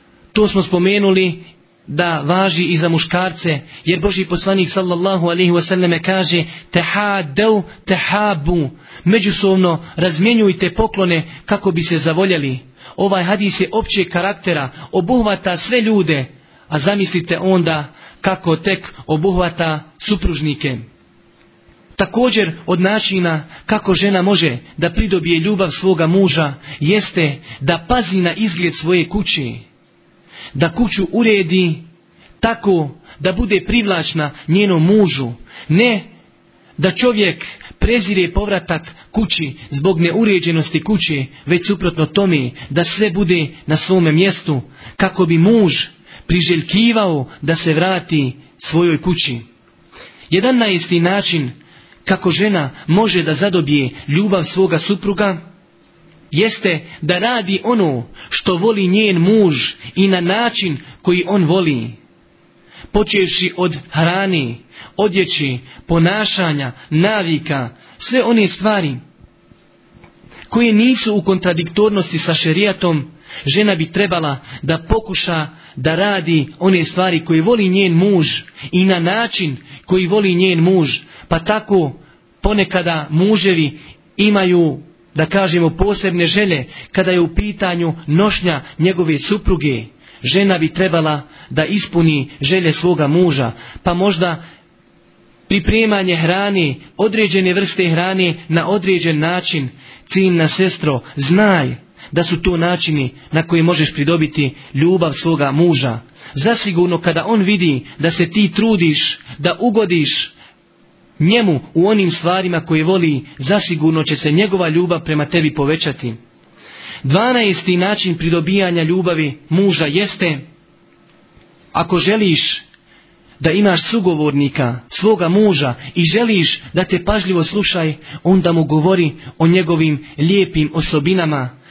To smo spomenuli da važi i za muškarce, jer Božji poslanik sallallahu alejhi ve selleme kaže: tehadeu tehabu, međusobno razmjenjujte poklone kako bi se zavoljeli. Ovaj hadis je općeg karaktera, obuhvata sve ljude, a zamislite onda kako tek obuhvata supružnike. Također od načina kako žena može da pridobije ljubav svoga muža jeste da pazi na izgled svoje kuće, da kuću uredi tako da bude privlačna njenom mužu. Ne da čovjek prezire povratak kući zbog neuređenosti kuće, već suprotno tome da sve bude na svome mjestu kako bi muž priželjkivao da se vrati svojoj kući. Jedanaesti način kako žena može da zadobije ljubav svoga supruga jeste da radi ono što voli njen muž i na način koji on voli. Počevši od hrane, odjeći, ponašanja, navika, sve one stvari koje nisu u kontradiktornosti sa šerijatom, žena bi trebala da pokuša da radi one stvari koje voli njen muž i na način koji voli njen muž. Pa tako ponekada muževi imaju, da kažemo, posebne želje kada je u pitanju nošnja njegove supruge. Žena bi trebala da ispuni želje svoga muža, pa možda pripremanje hrane, određene vrste hrane na određen način. Cijenjena sestro, znaj da su to načini na koji možeš pridobiti ljubav svoga muža. Zasigurno kada on vidi da se ti trudiš, da ugodiš njemu u onim stvarima koje voli, zasigurno će se njegova ljubav prema tebi povećati. Dvanaesti način pridobijanja ljubavi muža jeste, ako želiš da imaš sugovornika, svoga muža, i želiš da te pažljivo slušaj, onda mu govori o njegovim lijepim osobinama,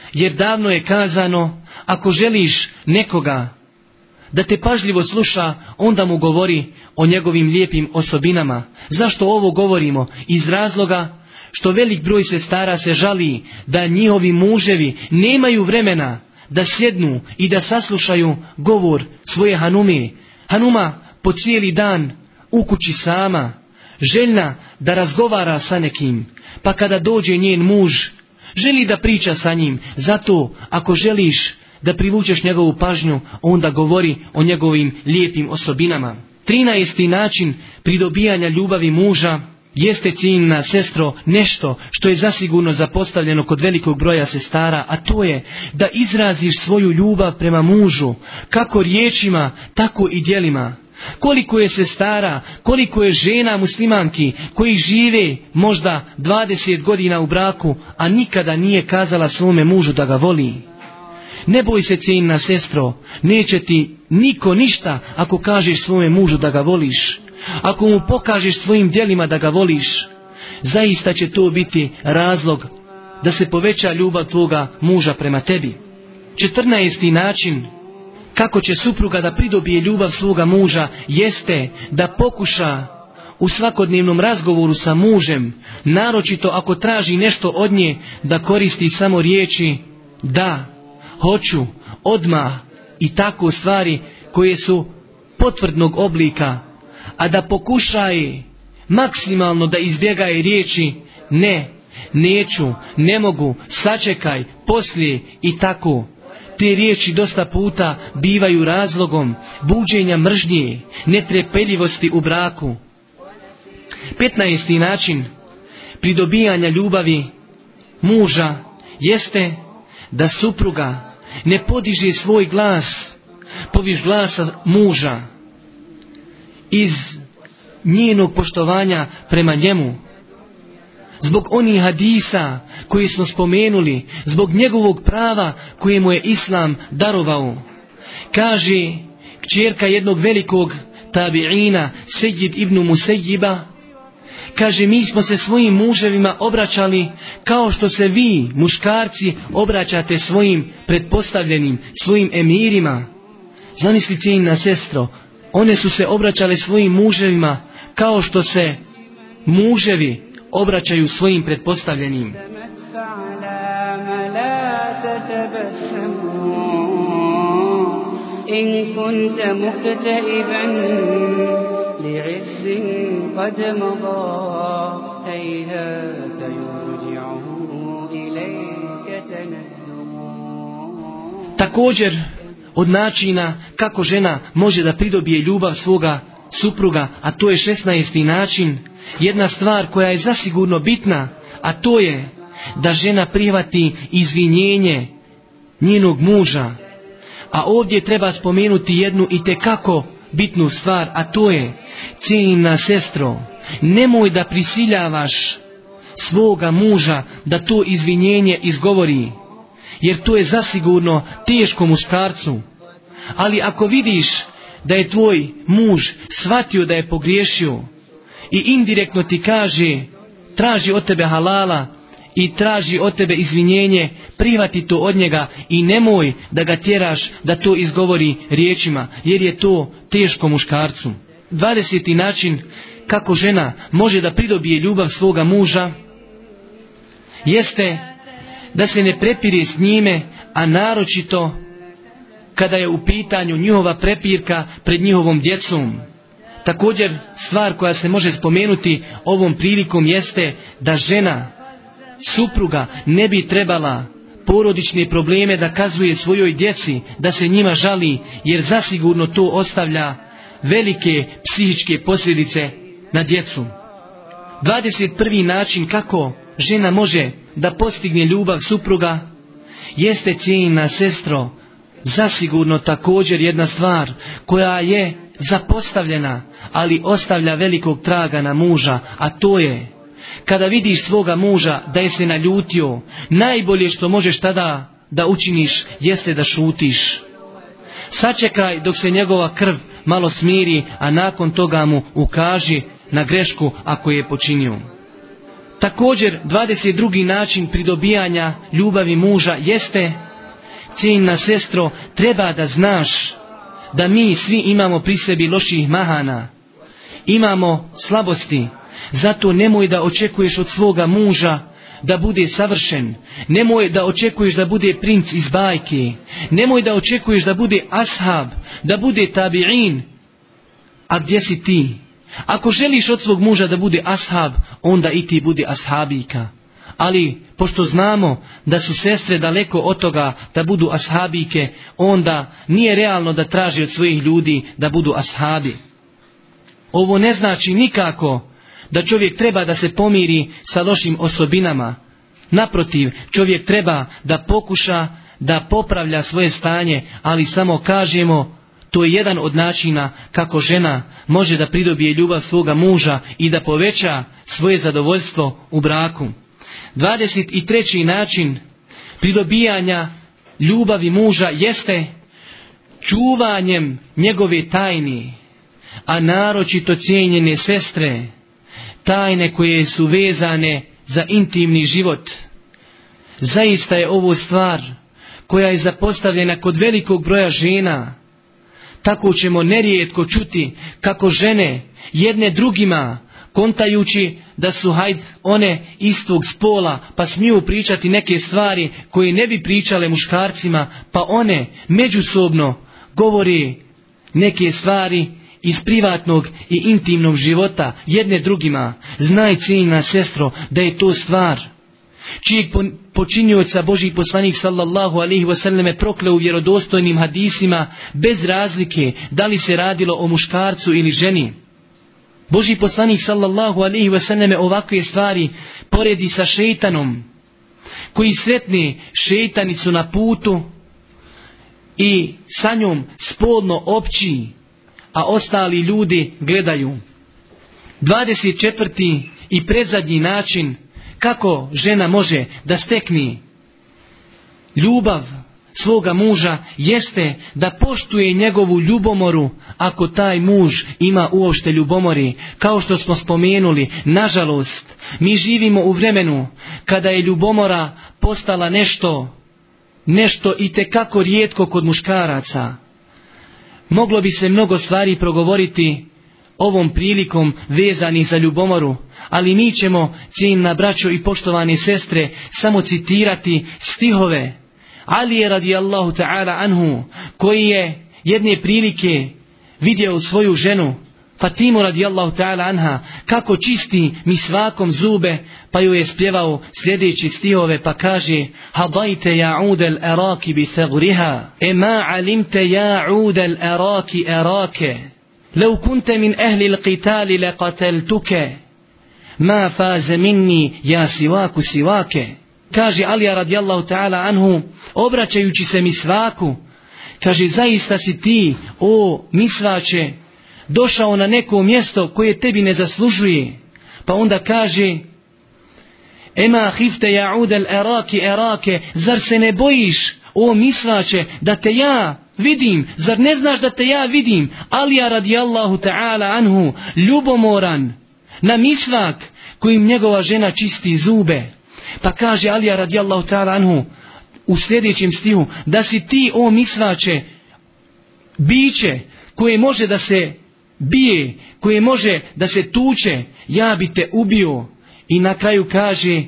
jer davno je kazano, ako želiš nekoga da te pažljivo sluša, onda mu govori o njegovim lijepim osobinama. Zašto ovo govorimo? Iz razloga što velik broj sestara se žali da njihovi muževi nemaju vremena da sjednu i da saslušaju govor svoje hanume. Hanuma po cijeli dan u kući sama, željna da razgovara sa nekim, pa kada dođe njen muž, želi da priča sa njim. Zato ako želiš da privučeš njegovu pažnju, onda govori o njegovim lijepim osobinama. Trinaesti način pridobijanja ljubavi muža jeste, cijenjena sestro, nešto što je zasigurno zapostavljeno kod velikog broja sestara, a to je da izraziš svoju ljubav prema mužu, kako riječima, tako i djelima. Koliko je sestara, koliko je žena muslimanki koji žive možda dvadeset godina u braku, a nikada nije kazala svome mužu da ga voli. Ne boj se, cijenjena sestro, neće ti niko ništa ako kažeš svome mužu da ga voliš. Ako mu pokažeš svojim djelima da ga voliš, zaista će to biti razlog da se poveća ljubav tvoga muža prema tebi. Četrnaesti način kako će supruga da pridobije ljubav svoga muža jeste da pokuša u svakodnevnom razgovoru sa mužem, naročito ako traži nešto od nje, da koristi samo riječi da, hoću, odmah i tako stvari koje su potvrdnog oblika, a da pokušaje maksimalno da izbjegaje riječi ne, neću, ne mogu, sačekaj, poslije i tako. Te riječi dosta puta bivaju razlogom buđenja mržnje, netrpeljivosti u braku. Petnaesti način pridobijanja ljubavi muža jeste da supruga ne podiže svoj glas poviš glasa muža iz njenog poštovanja prema njemu. Zbog onih hadisa koji smo spomenuli, zbog njegovog prava koje mu je Islam darovao. Kaže kćerka jednog velikog tabiina, Sejid ibn Musejjiba, kaže, mi smo se svojim muževima obraćali kao što se vi, muškarci, obraćate svojim pretpostavljenim, svojim emirima. Zamisli, cijenjena sestro, one su se obraćale svojim muževima kao što se muževi obraćaju svojim pretpostavljenim. إن كنت مكتئبا لعز قد مضى هيهات يرجعه إليك تندم. Također od načina kako žena može da pridobije ljubav svoga supruga, a to je šesnaesti način, jedna stvar koja je zasigurno bitna, a to je da žena prihvati izvinjenje njenog muža. A ovdje treba spomenuti jednu itekako bitnu stvar, a to je, cijenjena sestro, nemoj da prisiljavaš svoga muža da to izvinjenje izgovori, jer to je zasigurno teško muškarcu. Ali ako vidiš da je tvoj muž shvatio da je pogriješio i indirektno ti kaže, traži od tebe halala i traži od tebe izvinjenje, prihvati to od njega i nemoj da ga tjeraš da to izgovori riječima, jer je to teško muškarcu. dvadeseti način kako žena može da pridobije ljubav svoga muža jeste da se ne prepire s njime, a naročito kada je u pitanju njihova prepirka pred njihovom djecom. Također stvar koja se može spomenuti ovom prilikom jeste da žena, supruga, ne bi trebala porodične probleme da kazuje svojoj djeci, da se njima žali, jer zasigurno to ostavlja velike psihičke posljedice na djecu. dvadeset prvi način kako žena može da postigne ljubav supruga jeste, cijenjena sestro, zasigurno također jedna stvar koja je zapostavljena, ali ostavlja velikog traga na muža, a to je kada vidiš svoga muža da je se naljutio, najbolje što možeš tada da učiniš jeste da šutiš. Sačekaj dok se njegova krv malo smiri, a nakon toga mu ukaži na grešku ako je počinio. Također, dvadeset drugi način pridobijanja ljubavi muža jeste, cijenjena sestro, treba da znaš da mi svi imamo pri sebi loših mahana, imamo slabosti, zato nemoj da očekuješ od svoga muža da bude savršen, nemoj da očekuješ da bude princ iz bajke, nemoj da očekuješ da bude ashab, da bude tabi'in. A gdje si ti? Ako želiš od svog muža da bude ashab, onda i ti budi ashabika. Ali, pošto znamo da su sestre daleko od toga da budu ashabike, onda nije realno da traži od svojih ljudi da budu ashabi. Ovo ne znači nikako da čovjek treba da se pomiri sa lošim osobinama. Naprotiv, čovjek treba da pokuša da popravlja svoje stanje, ali samo kažemo, to je jedan od načina kako žena može da pridobije ljubav svoga muža i da poveća svoje zadovoljstvo u braku. dvadeset treći način pridobijanja ljubavi muža jeste čuvanjem njegove tajni, a naročito cijenjene sestre, tajne koje su vezane za intimni život. Zaista je ovo stvar koja je zapostavljena kod velikog broja žena. Tako ćemo nerijetko čuti kako žene jedne drugima, kontajući da su hajd one istog spola, pa smiju pričati neke stvari koje ne bi pričale muškarcima, pa one međusobno govori neke stvari iz privatnog i intimnog života jedne drugima. Znaj, cijenjena sestro, da je to stvar čijeg počinioca Božji poslanik sallallahu alejhi ve selleme prokleo u vjerodostojnim hadisima, bez razlike da li se radilo o muškarcu ili ženi. Božji poslanik sallallahu alejhi ve selleme ovakve stvari poredi sa šejtanom, koji sretne šejtanicu na putu i sa njom spolno opći, a ostali ljudi gledaju. dvadeset četvrti i predzadnji način kako žena može da stekne ljubav svoga muža jeste da poštuje njegovu ljubomoru, ako taj muž ima uopšte ljubomori. Kao što smo spomenuli, nažalost, mi živimo u vremenu kada je ljubomora postala nešto, nešto itekako rijetko kod muškaraca. Moglo bi se mnogo stvari progovoriti ovom prilikom vezani za ljubomoru, ali mi ćemo, cijenjena braćo i poštovane sestre, samo citirati stihove Alije radijallahu ta'ala anhu, koji je jedne prilike vidio svoju ženu Fatimu radijallahu ta'ala anha kako čisti misvakom zube, pa ju je spjevao sljedeći stihove, pa kaže: Hadajte ja'udel eraki bi thagriha, ema alimte ja'udel eraki erake, لو كنت من أهل القتال لقتلتك ما فاز مني يا سواك سواك. Kaže Alija radijallahu ta'ala anhu, obraćajući se misvaku, kaže: zaista si ti, o misvače, došao na neko mjesto koje tebi ne zaslužuje. Pa onda kaže: ema hifte ja'udel eraki erake, zar se ne bojiš, o misvače, da te ja vidim, zar ne znaš da te ja vidim? Alija radijallahu ta'ala anhu, ljubomoran na misvak kojim njegova žena čisti zube. Pa kaže Alija radijallahu ta'ala anhu u sljedećem stihu: da si ti, o misvače, biće koje može da se bije, koje može da se tuče, ja bi te ubio. I na kraju kaže: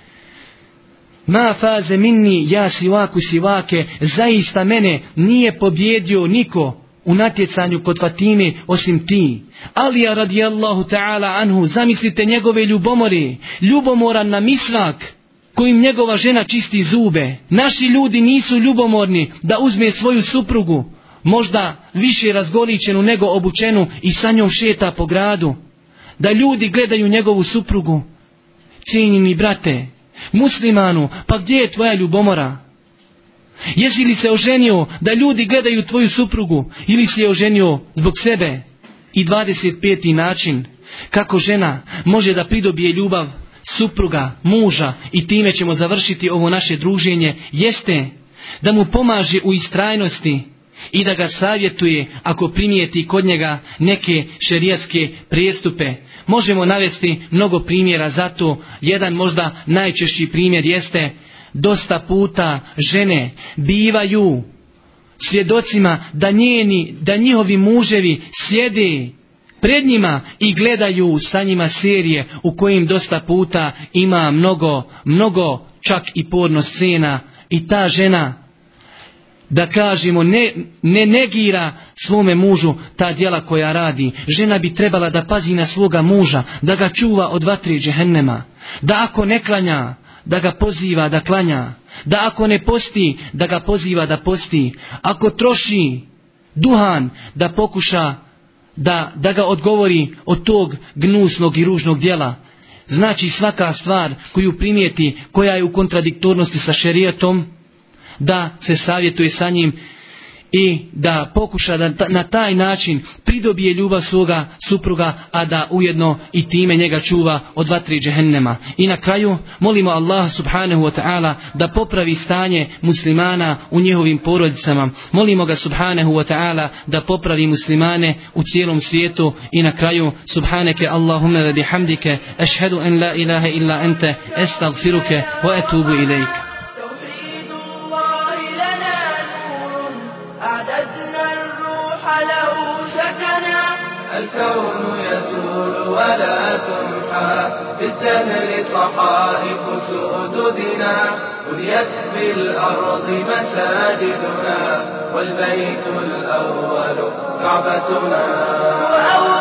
ma faze minni ja sivaku sivake, zaista mene nije pobjedio niko u natjecanju kod Fatime osim ti. Alija radijallahu ta'ala anhu, zamislite njegove ljubomori, ljubomoran na misvak kojim njegova žena čisti zube. Naši ljudi nisu ljubomorni da uzme svoju suprugu, možda više razgoličenu nego obučenu, i sa njom šeta po gradu, da ljudi gledaju njegovu suprugu. Cijenjeni brate, muslimanu, pa gdje je tvoja ljubomora? Jesi li se oženio da ljudi gledaju tvoju suprugu, ili si je oženio zbog sebe? I dvadeset peti način kako žena može da pridobije ljubav supruga, muža, i time ćemo završiti ovo naše druženje, jeste da mu pomaže u istrajnosti i da ga savjetuje ako primijeti kod njega neke šerijatske prijestupe. možemo navesti mnogo primjera za to. Jedan možda najčešći primjer jeste dosta puta žene bivaju svjedocima da njeni, da njihovi muževi sjede pred njima i gledaju sa njima serije u kojim dosta puta ima mnogo, mnogo čak i porno scena i ta žena, da kažemo, ne, ne negira svome mužu ta djela koja radi. Žena bi trebala da pazi na svoga muža, da ga čuva od vatre džehennema, da ako ne klanja, da ga poziva da klanja, da ako ne posti, da ga poziva da posti, ako troši duhan, da pokuša da, da ga odgovori od tog gnusnog i ružnog djela. Znači svaka stvar koju primijeti, koja je u kontradiktornosti sa šerijatom, da se savjetuje sa njim i da pokuša da na taj način pridobije ljubav svoga supruga, a da ujedno i time njega čuva od vatre džehennema. I na kraju molimo Allah subhanahu wa ta'ala da popravi stanje muslimana u njihovim porodicama. Molimo ga subhanahu wa ta'ala da popravi muslimane u cijelom svijetu. I na kraju subhaneke Allahumma wa bihamdike ashhadu an la ilaha illa ente astaghfiruke wa atubu ilaik. الكون يسول ولا تمحى في الدهر صحائف سؤددنا بنيت بالأرض مساجدنا والبيت الأول كعبتنا.